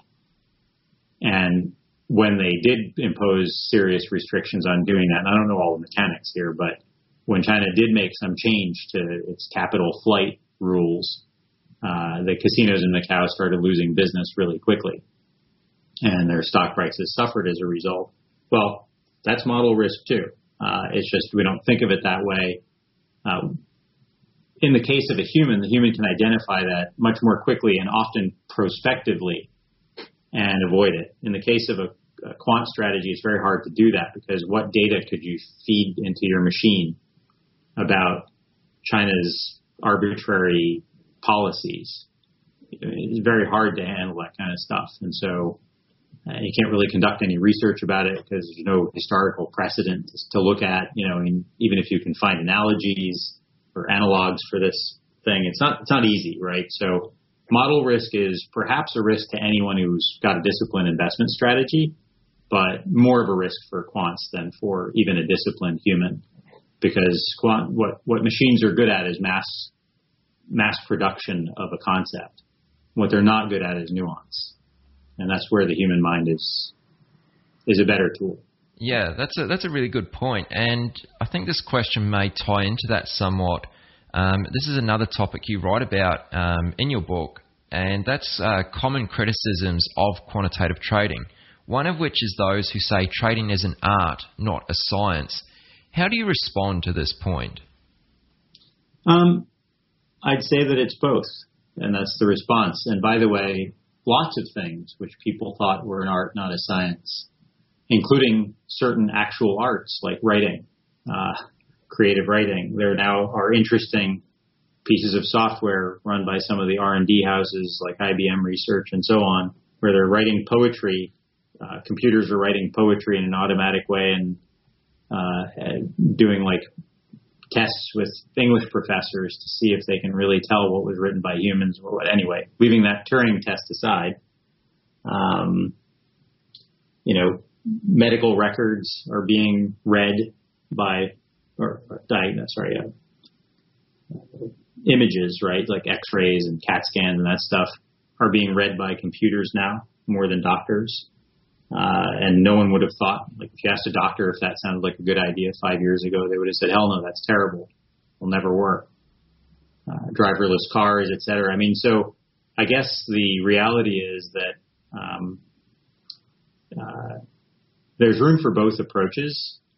And when they did impose serious restrictions on doing that, and I don't know all the mechanics here, but when China did make some change to its capital flight rules, uh, the casinos in Macau started losing business really quickly, and their stock prices suffered as a result. Well, that's model risk too. Uh, it's just we don't think of it that way. Uh, in the case of a human, the human can identify that much more quickly and often prospectively and avoid it. In the case of a, a quant strategy, it's very hard to do that because what data could you feed into your machine about China's arbitrary policies? It's very hard to handle that kind of stuff. And so Uh, you can't really conduct any research about it because there's no historical precedent to look at. You know, I mean, even if you can find analogies or analogs for this thing, it's not it's not easy, right? So model risk is perhaps a risk to anyone who's got a disciplined investment strategy, but more of a risk for quants than for even a disciplined human, because quant what what machines are good at is mass mass production of a concept. What they're not good at is nuance. And that's where the human mind is is a better tool. Yeah, that's a, that's a really good point. And I think this question may tie into that somewhat. Um, this is another topic you write about um, in your book, and that's uh, common criticisms of quantitative trading, one of which is those who say trading is an art, not a science. How do you respond to this point? Um, I'd say that it's both, and that's the response. And by the way, lots of things which people thought were an art, not a science, including certain actual arts like writing, uh, creative writing. There now are interesting pieces of software run by some of the R and D houses like I B M Research and so on, where they're writing poetry. Uh, computers are writing poetry in an automatic way and uh, doing like tests with English professors to see if they can really tell what was written by humans or what. Anyway, leaving that Turing test aside, um, you know, medical records are being read by, or, or diagnosed, sorry, uh, images, right, like X-rays and CAT scans and that stuff are being read by computers now more than doctors. Uh, and no one would have thought, like if you asked a doctor if that sounded like a good idea five years ago, they would have said, hell no, that's terrible. It'll never work. Uh, driverless cars, et cetera. I mean, so I guess the reality is that um, uh, there's room for both approaches.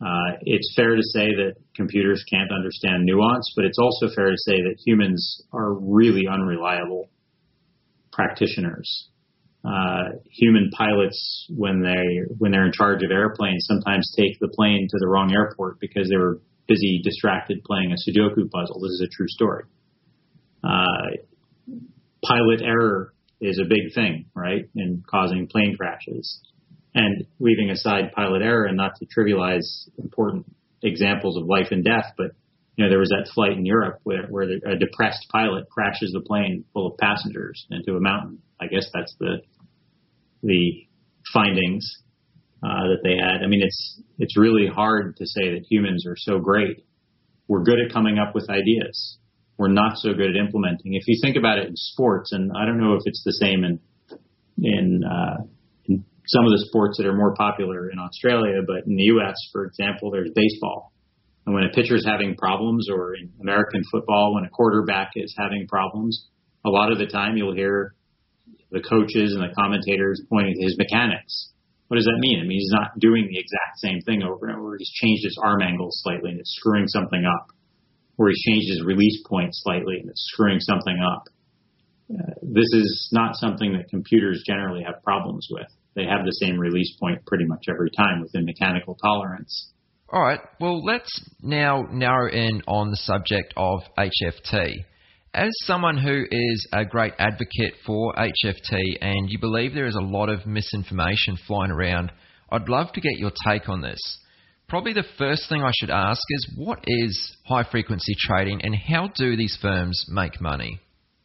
Uh, it's fair to say that computers can't understand nuance, but it's also fair to say that humans are really unreliable practitioners. Uh, human pilots, when they when they're in charge of airplanes, sometimes take the plane to the wrong airport because they were busy, distracted playing a Sudoku puzzle. This is a true story. Uh, pilot error is a big thing, right, in causing plane crashes. And leaving aside pilot error, and not to trivialize important examples of life and death, but you know there was that flight in Europe where, where the, a depressed pilot crashes the plane full of passengers into a mountain. I guess that's the the findings uh, that they had. I mean, it's it's really hard to say that humans are so great. We're good at coming up with ideas. We're not so good at implementing. If you think about it in sports, and I don't know if it's the same in in, uh, in some of the sports that are more popular in Australia, but in the U S, for example, there's baseball. And when a pitcher's having problems, or in American football, when a quarterback is having problems, a lot of the time you'll hear the coaches and the commentators pointing to his mechanics. What does that mean? It means he's not doing the exact same thing over and over. He's changed his arm angle slightly and it's screwing something up. Or he's changed his release point slightly and it's screwing something up. Uh, this is not something that computers generally have problems with. They have the same release point pretty much every time within mechanical tolerance. All right, well, let's now narrow in on the subject of H F T. As someone who is a great advocate for H F T and you believe there is a lot of misinformation flying around, I'd love to get your take on this. Probably the first thing I should ask is, what is high-frequency trading and how do these firms make money?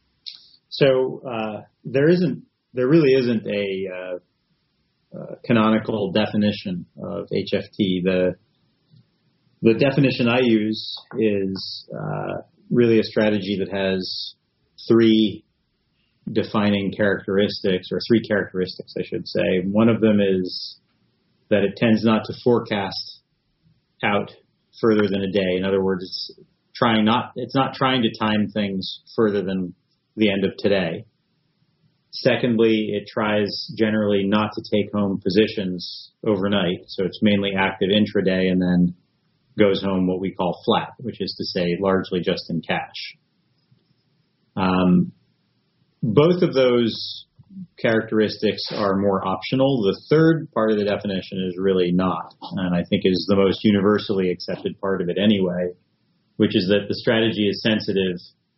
So uh, there isn't, there really isn't a uh, uh, canonical definition of H F T. The the definition I use is uh, really a strategy that has three defining characteristics, or three characteristics, I should say. One of them is that it tends not to forecast out further than a day. In other words, it's trying not, it's not trying to time things further than the end of today. Secondly, it tries generally not to take home positions overnight. So it's mainly active intraday and then goes home what we call flat, which is to say largely just in cash. Um, both of those characteristics are more optional. The third part of the definition is really not, and I think is the most universally accepted part of it anyway, which is that the strategy is sensitive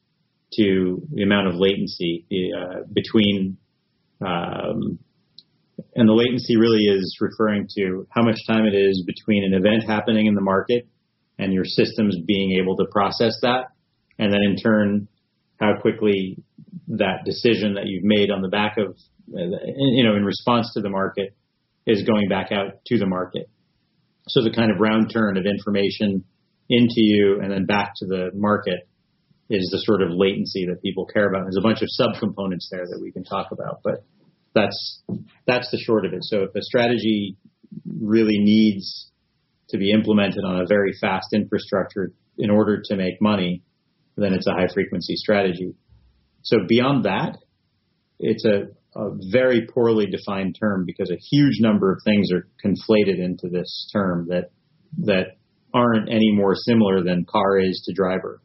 to the amount of latency uh, between, um, and the latency really is referring to how much time it is between an event happening in the market and your systems being able to process that, and then in turn, how quickly that decision that you've made on the back of, you know, in response to the market is going back out to the market. So the kind of round turn of information into you and then back to the market is the sort of latency that people care about. There's a bunch of subcomponents there that we can talk about, but that's that's the short of it. So if a strategy really needs to be implemented on a very fast infrastructure in order to make money, then it's a high frequency strategy. So beyond that, it's a, a very poorly defined term because a huge number of things are conflated into this term that that aren't any more similar than car is to driver.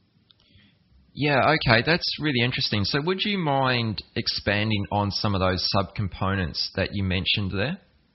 Yeah, okay, that's really interesting. So would you mind expanding on some of those subcomponents that you mentioned there?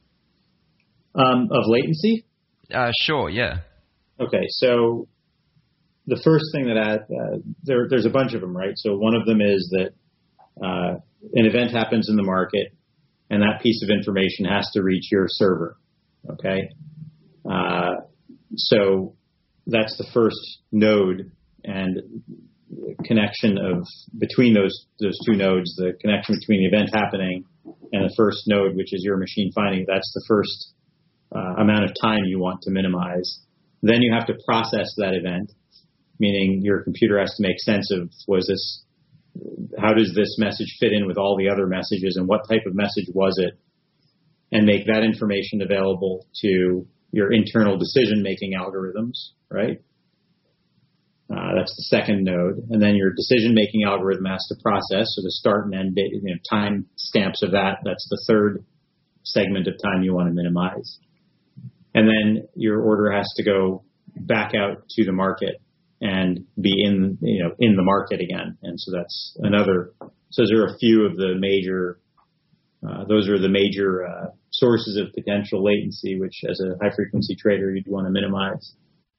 Um, of latency? Uh, sure, yeah. Okay, so the first thing that I, uh, there, there's a bunch of them, right? So one of them is that uh, an event happens in the market, and that piece of information has to reach your server, okay? Uh, so that's the first node, and connection of between those those two nodes, the connection between the event happening and the first node, which is your machine finding, that's the first uh, amount of time you want to minimize. Then you have to process that event, meaning your computer has to make sense of, was this, how does this message fit in with all the other messages and what type of message was it, and make that information available to your internal decision-making algorithms, right? Uh, that's the second node. And then your decision-making algorithm has to process, so the start and end date, you know, time stamps of that, that's the third segment of time you want to minimize. and then your order has to go back out to the market and be in, you know, in the market again. And so that's another, so those are a few of the major, uh, those are the major uh, sources of potential latency, which as a high frequency trader, you'd want to minimize.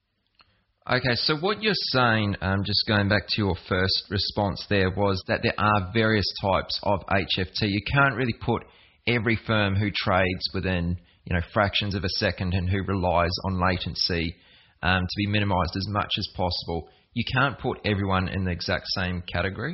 Okay, so what you're saying, um, just going back to your first response there, was that there are various types of H F T. You can't really put every firm who trades within, you know, fractions of a second and who relies on latency um, to be minimized as much as possible. You can't put everyone in the exact same category?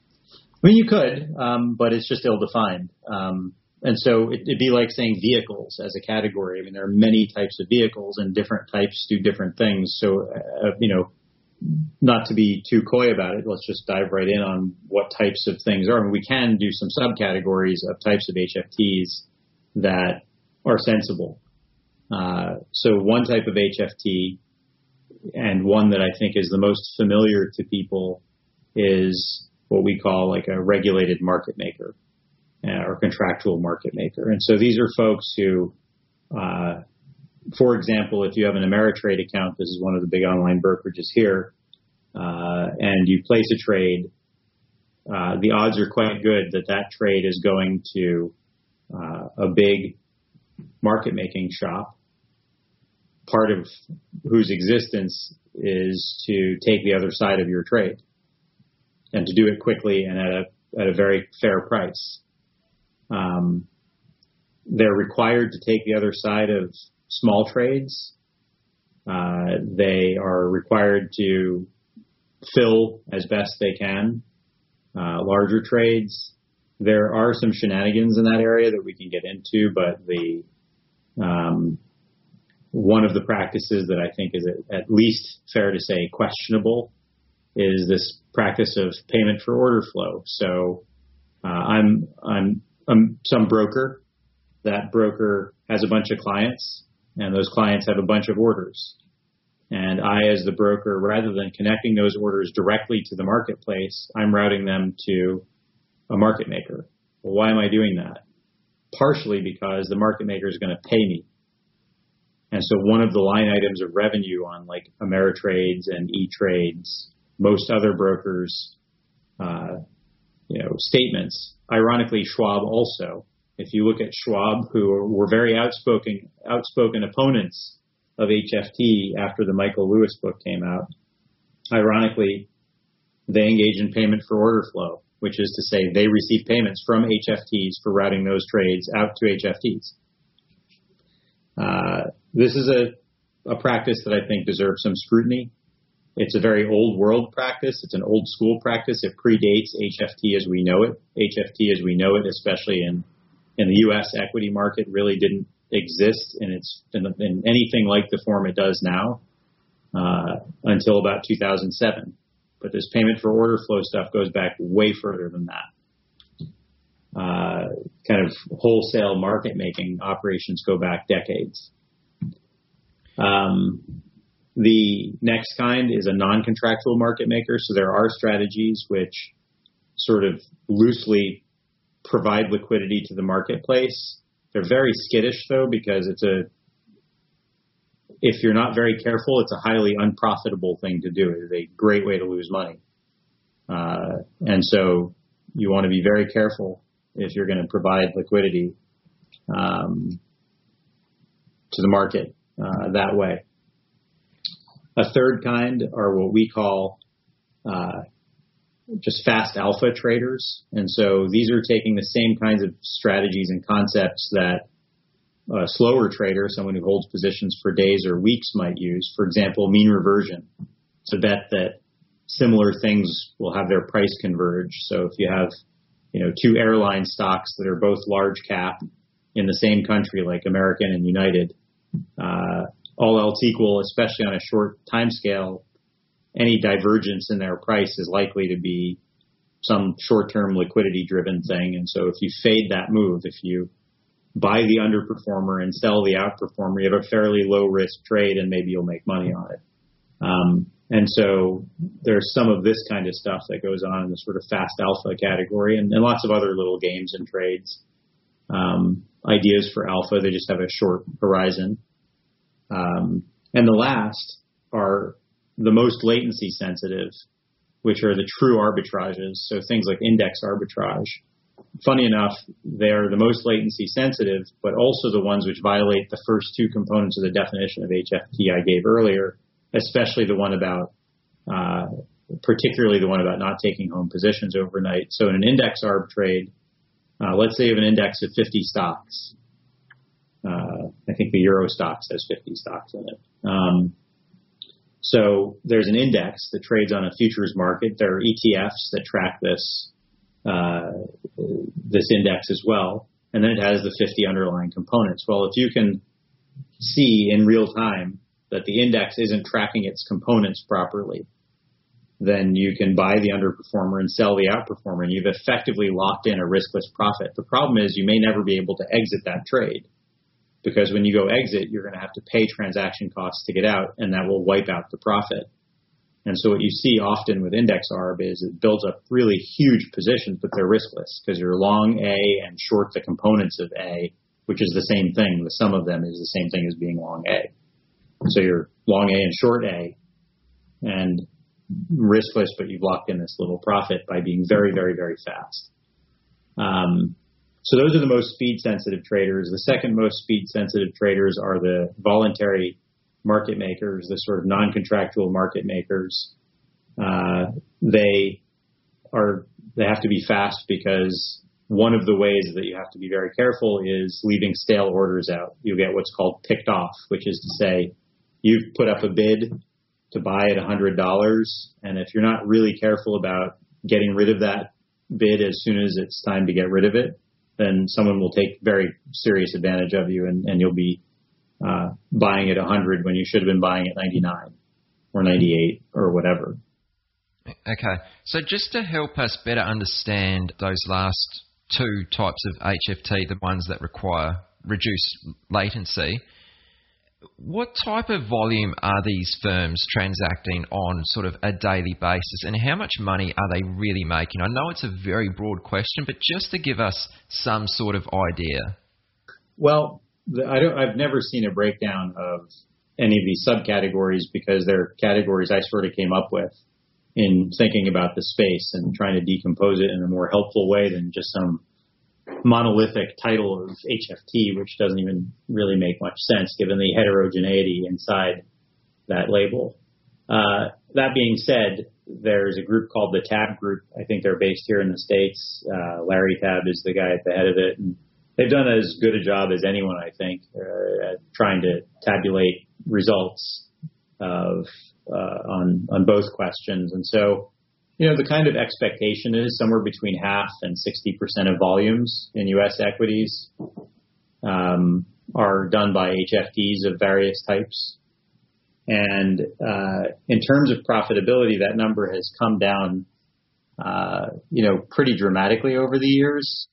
I mean, you could, um, but it's just ill-defined. Um, and so it, it'd be like saying vehicles as a category. I mean, there are many types of vehicles and different types do different things. So, uh, you know, not to be too coy about it, let's just dive right in on what types of things are. I mean, we can do some subcategories of types of H F Ts that are sensible. Uh, so one type of H F T, and one that I think is the most familiar to people, is what we call like a regulated market maker uh, or contractual market maker. And so these are folks who, uh, for example, if you have an Ameritrade account, this is one of the big online brokerages here, uh, and you place a trade, uh, the odds are quite good that that trade is going to uh, a big market making shop, part of whose existence is to take the other side of your trade and to do it quickly and at a at a very fair price. Um, they're required to take the other side of small trades. Uh, they are required to fill as best they can uh, larger trades. There are some shenanigans in that area that we can get into, but the um, one of the practices that I think is at least fair to say questionable is this practice of payment for order flow. So uh, I'm I'm I'm some broker. That broker has a bunch of clients, and those clients have a bunch of orders. And I, as the broker, rather than connecting those orders directly to the marketplace, I'm routing them to a market maker. Well, why am I doing that? Partially because the market maker is going to pay me. And so one of the line items of revenue on like Ameritrades and E-Trades, most other brokers, uh, you know, statements, ironically, Schwab also. If you look at Schwab, who were very outspoken, outspoken opponents of H F T after the Michael Lewis book came out, ironically, they engage in payment for order flow, which is to say they receive payments from H F Ts for routing those trades out to H F Ts. Uh, this is a, a practice that I think deserves some scrutiny. It's a very old world practice. It's an old school practice. It predates H F T as we know it. H F T as we know it, especially in, in the U S equity market, really didn't exist in its in, in anything like the form it does now uh, until about two thousand seven. But this payment for order flow stuff goes back way further than that. Uh, kind of wholesale market making operations go back decades. Um, the next kind is a non-contractual market maker. So there are strategies which sort of loosely provide liquidity to the marketplace. They're very skittish though, because it's a, if you're not very careful, it's a highly unprofitable thing to do. It's a great way to lose money. Uh, and so you want to be very careful if you're going to provide liquidity um, to the market uh, that way. A third kind are what we call uh, just fast alpha traders. And so these are taking the same kinds of strategies and concepts that a slower trader, someone who holds positions for days or weeks, might use. For example, mean reversion. It's a bet that similar things will have their price converge. So if you have, you know, two airline stocks that are both large cap in the same country, like American and United, uh, all else equal, especially on a short time scale, any divergence in their price is likely to be some short-term liquidity-driven thing. And so if you fade that move, if you buy the underperformer and sell the outperformer, you have a fairly low-risk trade, and maybe you'll make money on it. Um, and so there's some of this kind of stuff that goes on in the sort of fast alpha category, and, and lots of other little games and trades. Um, ideas for alpha, they just have a short horizon. Um, and the last are the most latency sensitive, which are the true arbitrages. So things like index arbitrage. Funny enough, they're the most latency sensitive, but also the ones which violate the first two components of the definition of H F T I gave earlier, especially the one about, uh, particularly the one about not taking home positions overnight. So in an index arb trade, uh, let's say you have an index of fifty stocks. Uh, I think the Euro Stoxx has fifty stocks in it. Um, so there's an index that trades on a futures market. There are E T Fs that track this uh, this index as well, and then it has the fifty underlying components. Well, if you can see in real time that the index isn't tracking its components properly, then you can buy the underperformer and sell the outperformer, and you've effectively locked in a riskless profit. The problem is you may never be able to exit that trade, because when you go exit, you're going to have to pay transaction costs to get out, and that will wipe out the profit. And so what you see often with index arb is it builds up really huge positions, but they're riskless because you're long A and short the components of A, which is the same thing. The sum of them is the same thing as being long A. So you're long A and short A and riskless, but you've locked in this little profit by being very, very, very fast. Um, so those are the most speed-sensitive traders. The second most speed-sensitive traders are the voluntary market makers, the sort of non-contractual market makers. Uh, they are they have to be fast because one of the ways that you have to be very careful is leaving stale orders out. You get what's called picked off, which is to say you've put up a bid to buy at one hundred dollars, and if you're not really careful about getting rid of that bid as soon as it's time to get rid of it, then someone will take very serious advantage of you, and, and you'll be uh, buying at one hundred when you should have been buying at ninety-nine or ninety-eight or whatever. Okay, so just to help us better understand those last two types of H F T, the ones that require reduced latency, what type of volume are these firms transacting on sort of a daily basis, and how much money are they really making? I know it's a very broad question, but just to give us some sort of idea. Well, the, I don't, I've never seen a breakdown of any of these subcategories because they're categories I sort of came up with in thinking about the space and trying to decompose it in a more helpful way than just some monolithic title of H F T, which doesn't even really make much sense given the heterogeneity inside that label. Uh, that being said, there's a group called the Tab Group. I think they're based here in the States. Uh, Larry Tab is the guy at the head of it, and they've done as good a job as anyone, I think, uh, at trying to tabulate results of uh, on on both questions. And so, you know, the kind of expectation is somewhere between half and sixty percent of volumes in U S equities um, are done by H F Ts of various types. And uh, in terms of profitability, that number has come down, uh, you know, pretty dramatically over the years.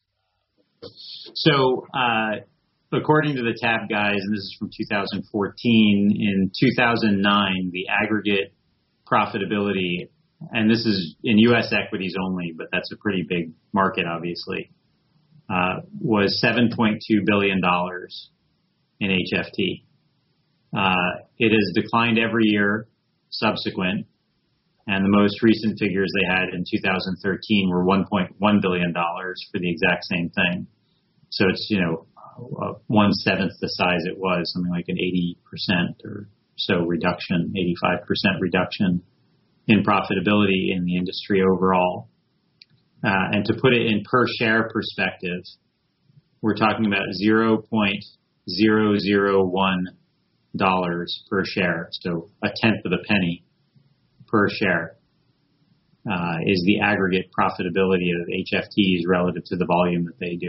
So uh, according to the Tab guys, and this is from two thousand fourteen, in two thousand nine, the aggregate profitability, and this is in U S equities only, but that's a pretty big market, obviously, uh, was seven point two billion dollars in H F T. Uh, it has declined every year subsequent, and the most recent figures they had in two thousand thirteen were one point one billion dollars for the exact same thing. So it's, you know, uh, one-seventh the size it was, something like an eighty percent or so reduction, eighty-five percent reduction in profitability in the industry overall. Uh, and to put it in per share perspective, we're talking about zero point zero zero one dollars per share. So a tenth of a penny per share uh, is the aggregate profitability of H F Ts relative to the volume that they do.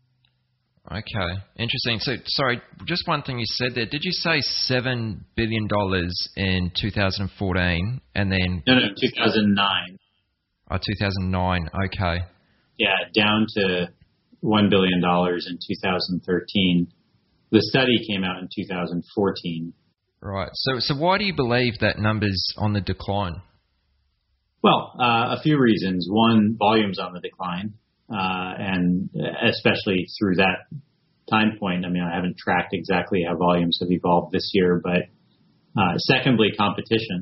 Okay, interesting. So, sorry, just one thing you said there. Did you say seven billion dollars in two thousand fourteen and then... No, no, two thousand nine. Oh, two thousand nine, okay. Yeah, down to one billion dollars in two thousand thirteen. The study came out in two thousand fourteen. Right. So, so why do you believe that number's on the decline? Well, uh, a few reasons. One, volume's on the decline. Uh, and especially through that time point. I mean, I haven't tracked exactly how volumes have evolved this year, but uh, secondly, competition.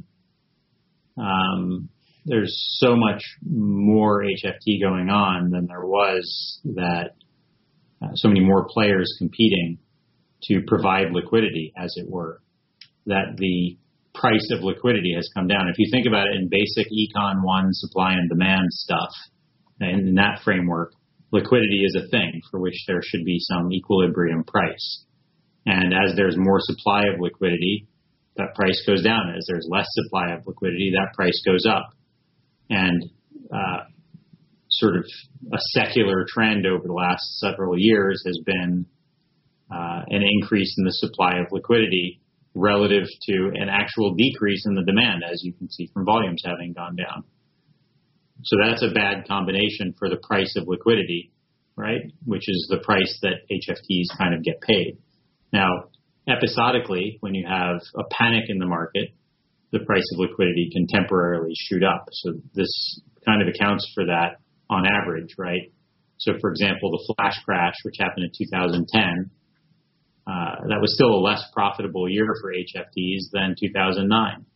Um, there's so much more H F T going on than there was, that uh, so many more players competing to provide liquidity, as it were, that the price of liquidity has come down. If you think about it in basic Econ one supply and demand stuff, and in that framework, liquidity is a thing for which there should be some equilibrium price. And as there's more supply of liquidity, that price goes down. As there's less supply of liquidity, that price goes up. And uh, sort of a secular trend over the last several years has been uh, an increase in the supply of liquidity relative to an actual decrease in the demand, as you can see from volumes having gone down. So that's a bad combination for the price of liquidity, right? Which is the price that H F Ts kind of get paid. Now, episodically, when you have a panic in the market, the price of liquidity can temporarily shoot up. So this kind of accounts for that on average, right? So for example, the flash crash, which happened in two thousand ten, uh, that was still a less profitable year for H F Ts than two thousand nine.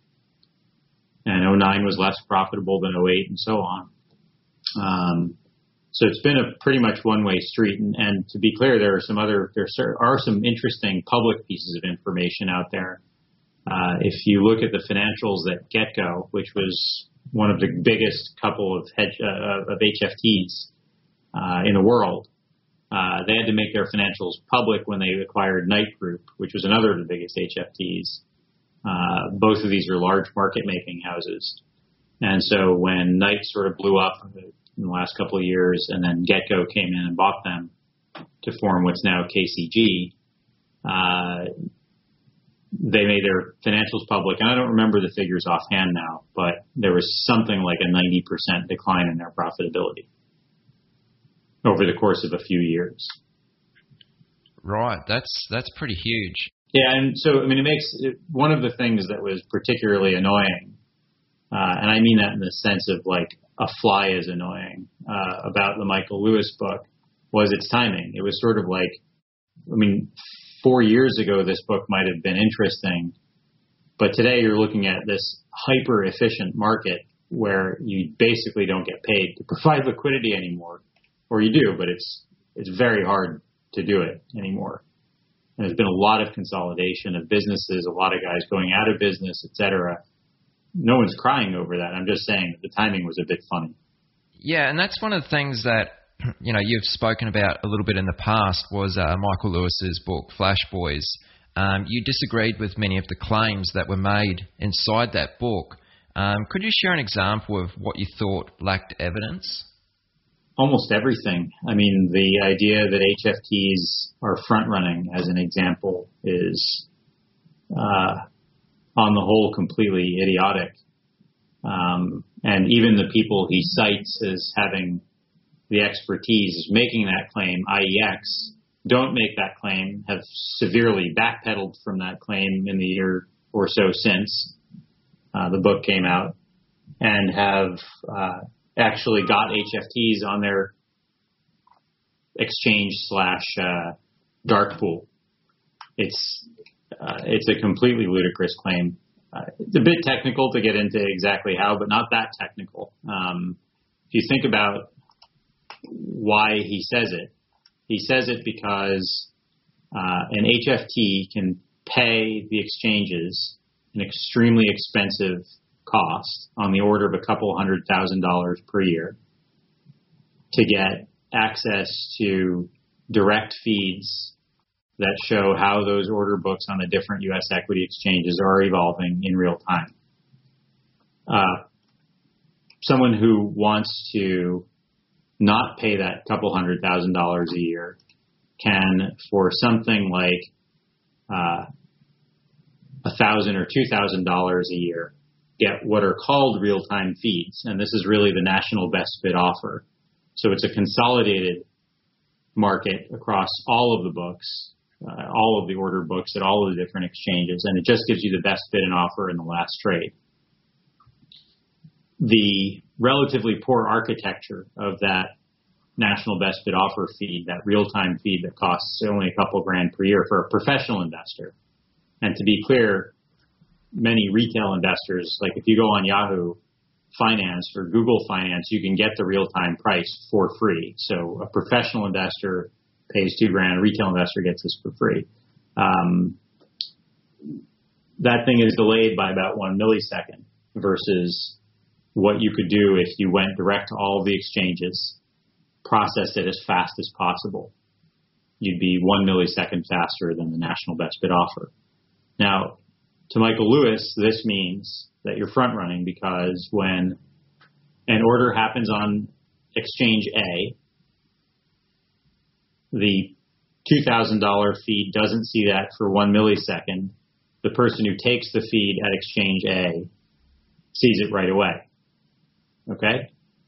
And oh nine was less profitable than oh eight, and so on. Um, so it's been a pretty much one-way street. And, and to be clear, there are some other, there are some interesting public pieces of information out there. Uh, if you look at the financials at GetGo, which was one of the biggest couple of hedge, uh, of H F Ts uh, in the world, uh, they had to make their financials public when they acquired Knight Group, which was another of the biggest H F Ts. Uh, both of these are large market-making houses. And so when Knight sort of blew up in the last couple of years, and then GetGo came in and bought them to form what's now K C G, uh, they made their financials public. And I don't remember the figures offhand now, but there was something like a ninety percent decline in their profitability over the course of a few years. Right. That's, that's pretty huge. Yeah, and so, I mean, it makes it, one of the things that was particularly annoying, uh, and I mean that in the sense of like a fly is annoying, uh, about the Michael Lewis book, was its timing. It was sort of like, I mean, four years ago this book might have been interesting, but today you're looking at this hyper-efficient market where you basically don't get paid to provide liquidity anymore, or you do, but it's it's very hard to do it anymore. And there's been a lot of consolidation of businesses, a lot of guys going out of business, et cetera. No one's crying over that. I'm just saying that the timing was a bit funny. Yeah, and that's one of the things that, you know, you've spoken about a little bit in the past was uh, Michael Lewis's book, Flash Boys. Um, you disagreed with many of the claims that were made inside that book. Um, could you share an example of what you thought lacked evidence? Almost everything. I mean, the idea that H F Ts are front-running, as an example, is uh, on the whole completely idiotic. Um, and even the people he cites as having the expertise is making that claim, I E X, don't make that claim, have severely backpedaled from that claim in the year or so since uh, the book came out, and have uh, actually got H F Ts on their exchange slash uh, dark pool. It's uh, it's a completely ludicrous claim. Uh, it's a bit technical to get into exactly how, but not that technical. Um, if you think about why he says it, he says it because uh, an H F T can pay the exchanges an extremely expensive cost on the order of a couple hundred thousand dollars per year to get access to direct feeds that show how those order books on the different U S equity exchanges are evolving in real time. Uh, someone who wants to not pay that couple hundred thousand dollars a year can, for something like uh, a thousand or two thousand dollars a year, get what are called real-time feeds, and this is really the national best bid offer. So it's a consolidated market across all of the books, uh, all of the order books at all of the different exchanges, and it just gives you the best bid and offer in the last trade. The relatively poor architecture of that national best bid offer feed, that real-time feed that costs only a couple grand per year for a professional investor. And to be clear, many retail investors, like if you go on Yahoo Finance or Google Finance, you can get the real-time price for free. So a professional investor pays two grand, a retail investor gets this for free. Um, that thing is delayed by about one millisecond versus what you could do if you went direct to all of the exchanges, processed it as fast as possible. You'd be one millisecond faster than the national best bid offer. Now, to Michael Lewis, this means that you're front running because when an order happens on exchange A, the two thousand dollars feed doesn't see that for one millisecond. The person who takes the feed at exchange A sees it right away. Okay?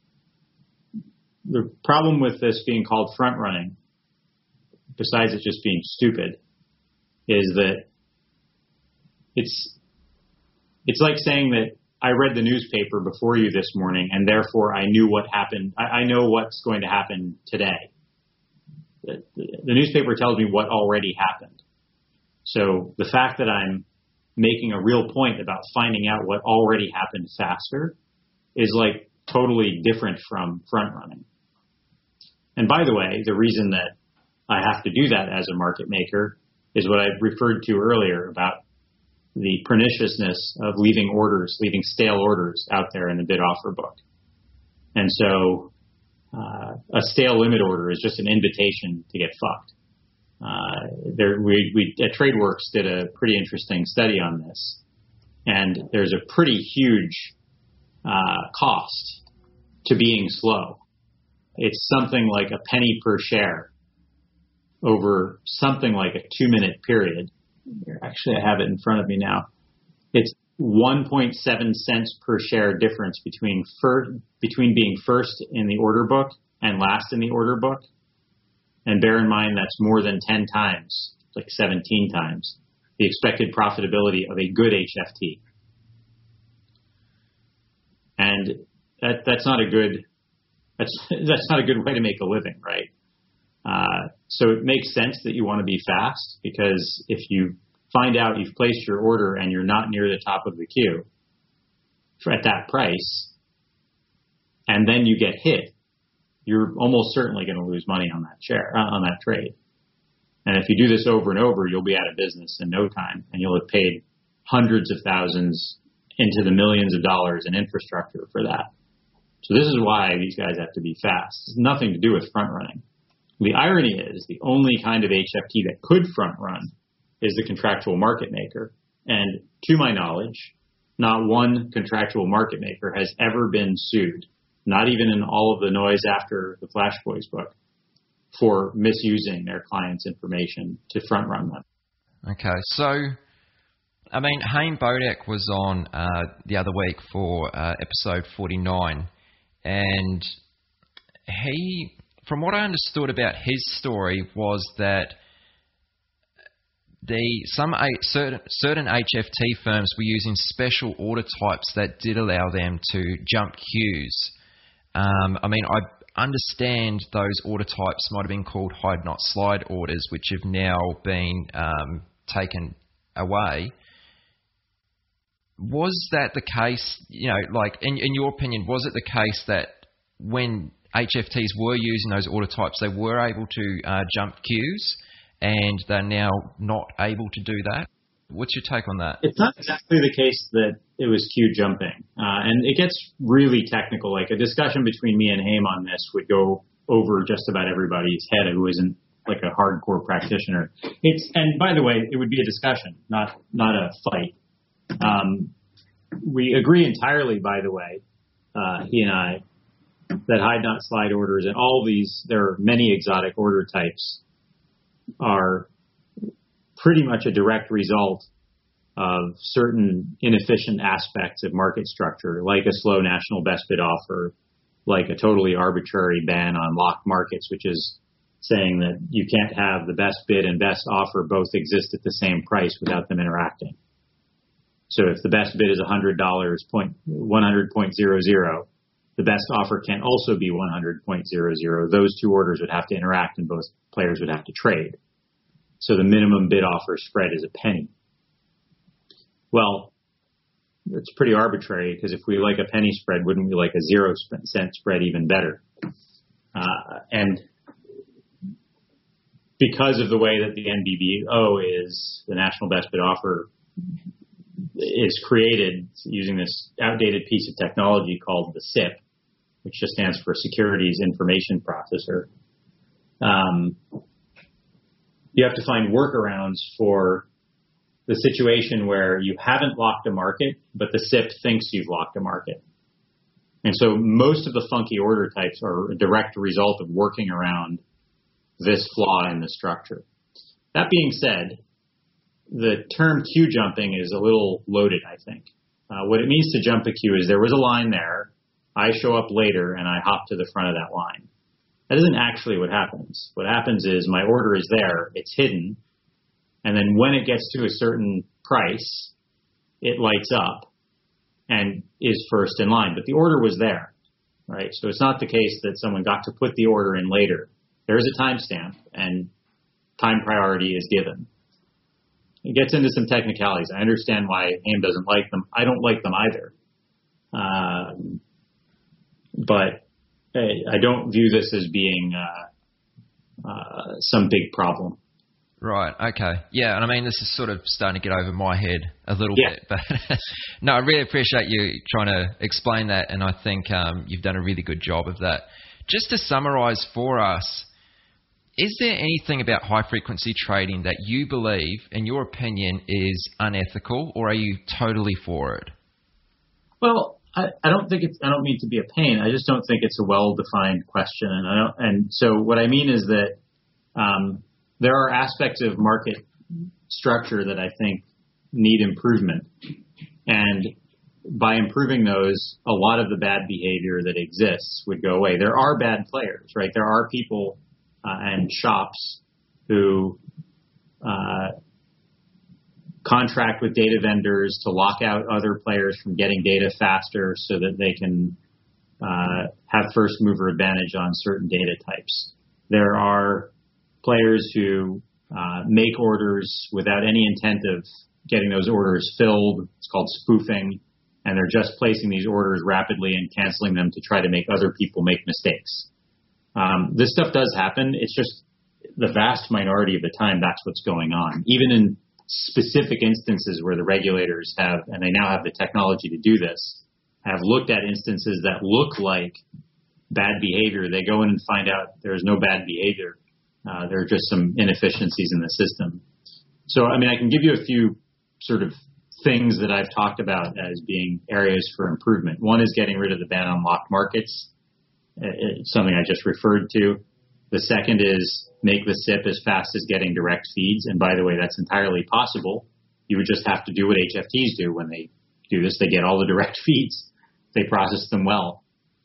The problem with this being called front running, besides it just being stupid, is that it's it's like saying that I read the newspaper before you this morning and therefore I knew what happened. I, I know what's going to happen today. The, the newspaper tells me what already happened. So the fact that I'm making a real point about finding out what already happened faster is like totally different from front running. And by the way, the reason that I have to do that as a market maker is what I referred to earlier about the perniciousness of leaving orders, leaving stale orders out there in the bid offer book. And so uh, a stale limit order is just an invitation to get fucked. Uh, there, we, we at TradeWorks did a pretty interesting study on this, and there's a pretty huge uh, cost to being slow. It's something like a penny per share over something like a two-minute period. Actually, I have it in front of me now. It's one point seven cents per share difference between fir- between being first in the order book and last in the order book. And bear in mind, that's more than ten times, like seventeen times, the expected profitability of a good H F T. And that, that's not a good, that's, that's not a good way to make a living, right? Uh, so it makes sense that you want to be fast, because if you find out you've placed your order and you're not near the top of the queue for, at that price, and then you get hit, you're almost certainly going to lose money on that share, uh, on that trade. And if you do this over and over, you'll be out of business in no time, and you'll have paid hundreds of thousands into the millions of dollars in infrastructure for that. So this is why these guys have to be fast. It's nothing to do with front running. The irony is the only kind of H F T that could front run is the contractual market maker. And to my knowledge, not one contractual market maker has ever been sued, not even in all of the noise after the Flash Boys book, for misusing their clients' information to front run them. Okay, so, I mean, Haim Bodek was on uh, the other week for uh, episode forty-nine, and he... From what I understood about his story was that the some certain, certain H F T firms were using special order types that did allow them to jump queues. Um, I mean, I understand those order types might have been called hide not slide orders, which have now been um, taken away. Was that the case, you know, like, in, in your opinion, was it the case that when H F Ts were using those order types, they were able to uh, jump queues, and they're now not able to do that? What's your take on that? It's not exactly the case that it was queue jumping. Uh, and it gets really technical. Like a discussion between me and Haim on this would go over just about everybody's head who isn't like a hardcore practitioner. It's and by the way, it would be a discussion, not not a fight. Um, we agree entirely, by the way, uh, he and I, that hide not slide orders and all these, there are many exotic order types, are pretty much a direct result of certain inefficient aspects of market structure, like a slow national best bid offer, like a totally arbitrary ban on locked markets, which is saying that you can't have the best bid and best offer both exist at the same price without them interacting. So if the best bid is one hundred dollars, one hundred point zero zero, the best offer can also be one hundred point zero zero. Those two orders would have to interact and both players would have to trade. So the minimum bid offer spread is a penny. Well, it's pretty arbitrary because if we like a penny spread, wouldn't we like a zero cent spread even better? Uh, and because of the way that the N B B O is, the National Best Bid Offer is created using this outdated piece of technology called the S I P, which just stands for Securities Information Processor. Um, you have to find workarounds for the situation where you haven't locked a market, but the S I P thinks you've locked a market. And so most of the funky order types are a direct result of working around this flaw in the structure. That being said, the term queue jumping is a little loaded, I think. Uh, what it means to jump a queue is there was a line there, I show up later, and I hop to the front of that line. That isn't actually what happens. What happens is my order is there, it's hidden, and then when it gets to a certain price, it lights up and is first in line. But the order was there, right? So it's not the case that someone got to put the order in later. There is a timestamp, and time priority is given. It gets into some technicalities. I understand why AIM doesn't like them. I don't like them either. Um, but I don't view this as being uh, uh, some big problem. Right, okay. Yeah, and I mean, this is sort of starting to get over my head a little yeah. bit. But no, I really appreciate you trying to explain that, and I think um, you've done a really good job of that. Just to summarize for us, is there anything about high-frequency trading that you believe, in your opinion, is unethical, or are you totally for it? Well, I, I don't think it's. I don't mean to be a pain. I just don't think it's a well-defined question, and I don't. And so what I mean is that um, there are aspects of market structure that I think need improvement, and by improving those, a lot of the bad behavior that exists would go away. There are bad players, right? There are people uh, and shops who uh, contract with data vendors to lock out other players from getting data faster so that they can uh, have first mover advantage on certain data types. There are players who uh, make orders without any intent of getting those orders filled. It's called spoofing. And they're just placing these orders rapidly and canceling them to try to make other people make mistakes. Um, this stuff does happen. It's just the vast minority of the time that's what's going on. Even in specific instances where the regulators have, and they now have the technology to do this, have looked at instances that look like bad behavior, they go in and find out there's no bad behavior. Uh, there are just some inefficiencies in the system. So, I mean, I can give you a few sort of things that I've talked about as being areas for improvement. One is getting rid of the ban on locked markets. It's something I just referred to. The second is make the S I P as fast as getting direct feeds. And by the way, that's entirely possible. You would just have to do what H F Ts do when they do this. They get all the direct feeds. They process them well.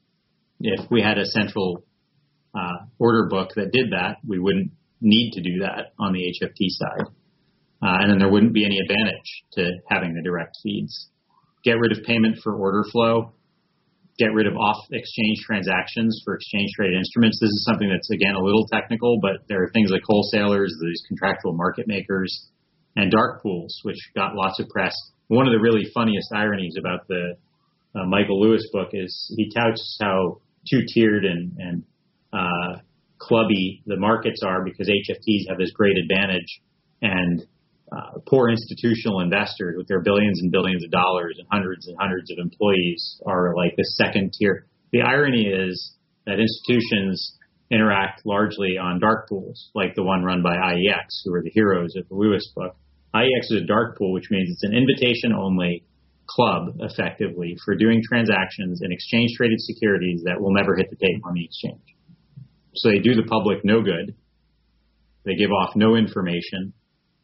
If we had a central uh, order book that did that, we wouldn't need to do that on the H F T side. Uh, and then there wouldn't be any advantage to having the direct feeds. Get rid of payment for order flow. Get rid of off-exchange transactions for exchange-traded instruments. This is something that's, again, a little technical, but there are things like wholesalers, these contractual market makers, and dark pools, which got lots of press. One of the really funniest ironies about the uh, Michael Lewis book is he touts how two-tiered and, and uh, clubby the markets are because H F Ts have this great advantage, and Uh, poor institutional investors with their billions and billions of dollars and hundreds and hundreds of employees are like the second tier. The irony is that institutions interact largely on dark pools, like the one run by I E X, who are the heroes of the Lewis book. I E X is a dark pool, which means it's an invitation-only club, effectively, for doing transactions in exchange-traded securities that will never hit the tape on the exchange. So they do the public no good. They give off no information.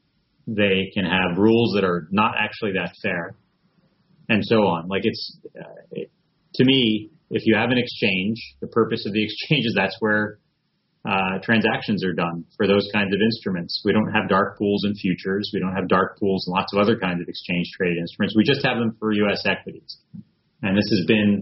They can have rules that are not actually that fair, and so on. Like it's, uh, it, to me, if you have an exchange, the purpose of the exchange is that's where uh, transactions are done for those kinds of instruments. We don't have dark pools and futures. We don't have dark pools and lots of other kinds of exchange-traded instruments. We just have them for U S equities. And this has been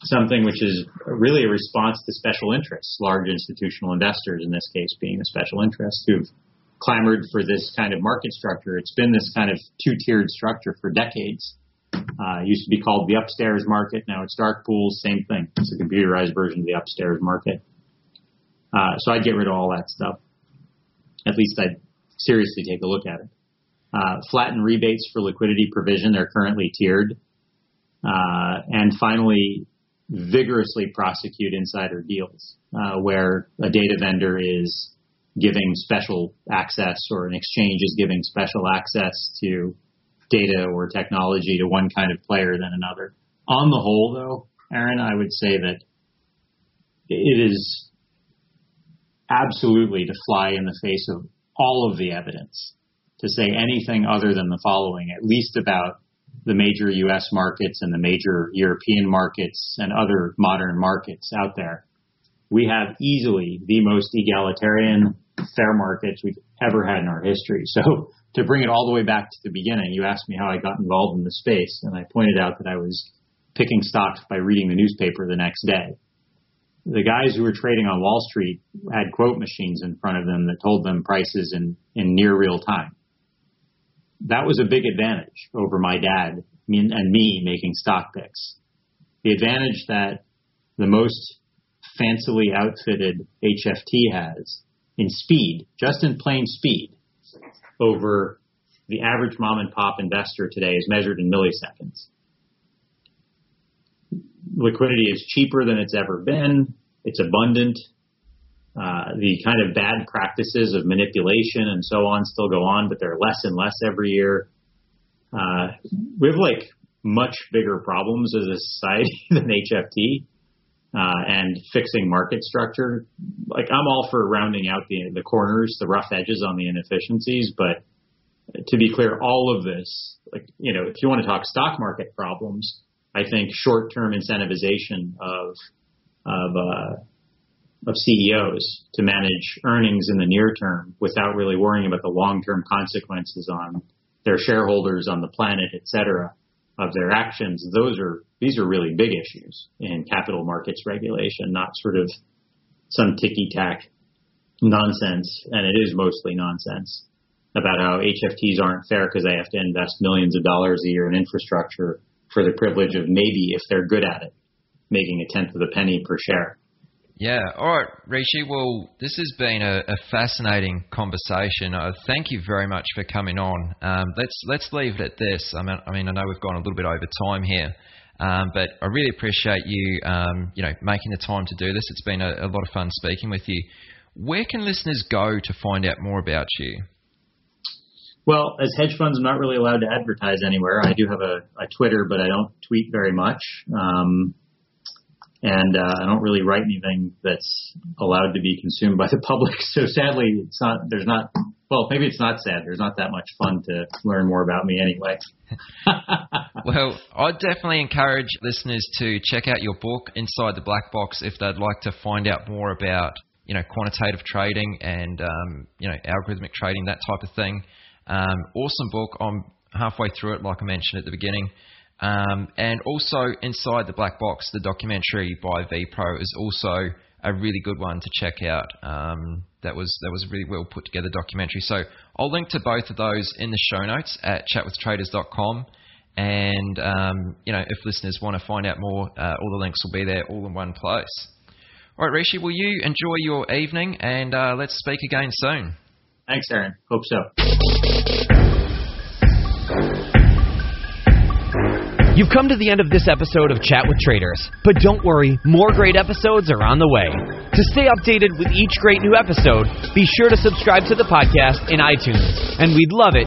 something which is really a response to special interests, large institutional investors, in this case being a special interest, who've clamored for this kind of market structure. It's been this kind of two-tiered structure for decades. Uh, it used to be called the upstairs market. Now it's dark pools, same thing. It's a computerized version of the upstairs market. Uh, so I'd get rid of all that stuff. At least I'd seriously take a look at it. Uh, flatten rebates for liquidity provision. They're currently tiered. Uh, and finally, vigorously prosecute insider deals, uh, where a data vendor is giving special access or an exchange is giving special access to data or technology to one kind of player than another. On the whole, though, Aaron, I would say that it is absolutely to fly in the face of all of the evidence to say anything other than the following, at least about the major U S markets and the major European markets and other modern markets out there. We have easily the most egalitarian, fair markets we've ever had in our history. So to bring it all the way back to the beginning, you asked me how I got involved in the space, and I pointed out that I was picking stocks by reading the newspaper the next day. The guys who were trading on Wall Street had quote machines in front of them that told them prices in, in near real time. That was a big advantage over my dad and me making stock picks. The advantage that the most fancily outfitted H F T has in speed, just in plain speed, over the average mom and pop investor today is measured in milliseconds. Liquidity is cheaper than it's ever been. It's abundant. Uh, the kind of bad practices of manipulation and so on still go on, but they're less and less every year. Uh, we have like much bigger problems as a society than H F T uh, and fixing market structure. Like I'm all for rounding out the the corners, the rough edges on the inefficiencies, but to be clear, all of this, like you know, if you want to talk stock market problems, I think short-term incentivization of of uh, of C E Os to manage earnings in the near term without really worrying about the long-term consequences on their shareholders, on the planet, et cetera, of their actions. Those are, these are really big issues in capital markets regulation, not sort of some ticky-tack nonsense, and it is mostly nonsense, about how H F Ts aren't fair because they have to invest millions of dollars a year in infrastructure for the privilege of maybe, if they're good at it, making a tenth of a penny per share. Yeah. All right, Rishi. Well, this has been a, a fascinating conversation. Uh, thank you very much for coming on. Um, let's let's leave it at this. I mean, I mean, I know we've gone a little bit over time here, um, but I really appreciate you, um, you know, making the time to do this. It's been a, a lot of fun speaking with you. Where can listeners go to find out more about you? Well, as hedge funds, I'm not really allowed to advertise anywhere. I do have a, a Twitter, but I don't tweet very much. Um, And uh, I don't really write anything that's allowed to be consumed by the public. So sadly, it's not. There's not. Well, maybe it's not sad. There's not that much fun to learn more about me anyway. Well, I'd definitely encourage listeners to check out your book, Inside the Black Box, if they'd like to find out more about, you know, quantitative trading and um, you know, algorithmic trading, that type of thing. Um, awesome book. I'm halfway through it, like I mentioned at the beginning. Um, and also Inside the Black Box, the documentary by VPro is also a really good one to check out. Um, that was that was a really well put together documentary. So I'll link to both of those in the show notes at chat with traders dot com. And um, you know, if listeners want to find out more, uh, all the links will be there all in one place. All right, Rishi, will you enjoy your evening, and uh, let's speak again soon. Thanks, Aaron. Hope so. You've come to the end of this episode of Chat with Traders, but don't worry, more great episodes are on the way. To stay updated with each great new episode, be sure to subscribe to the podcast in iTunes, and we'd love it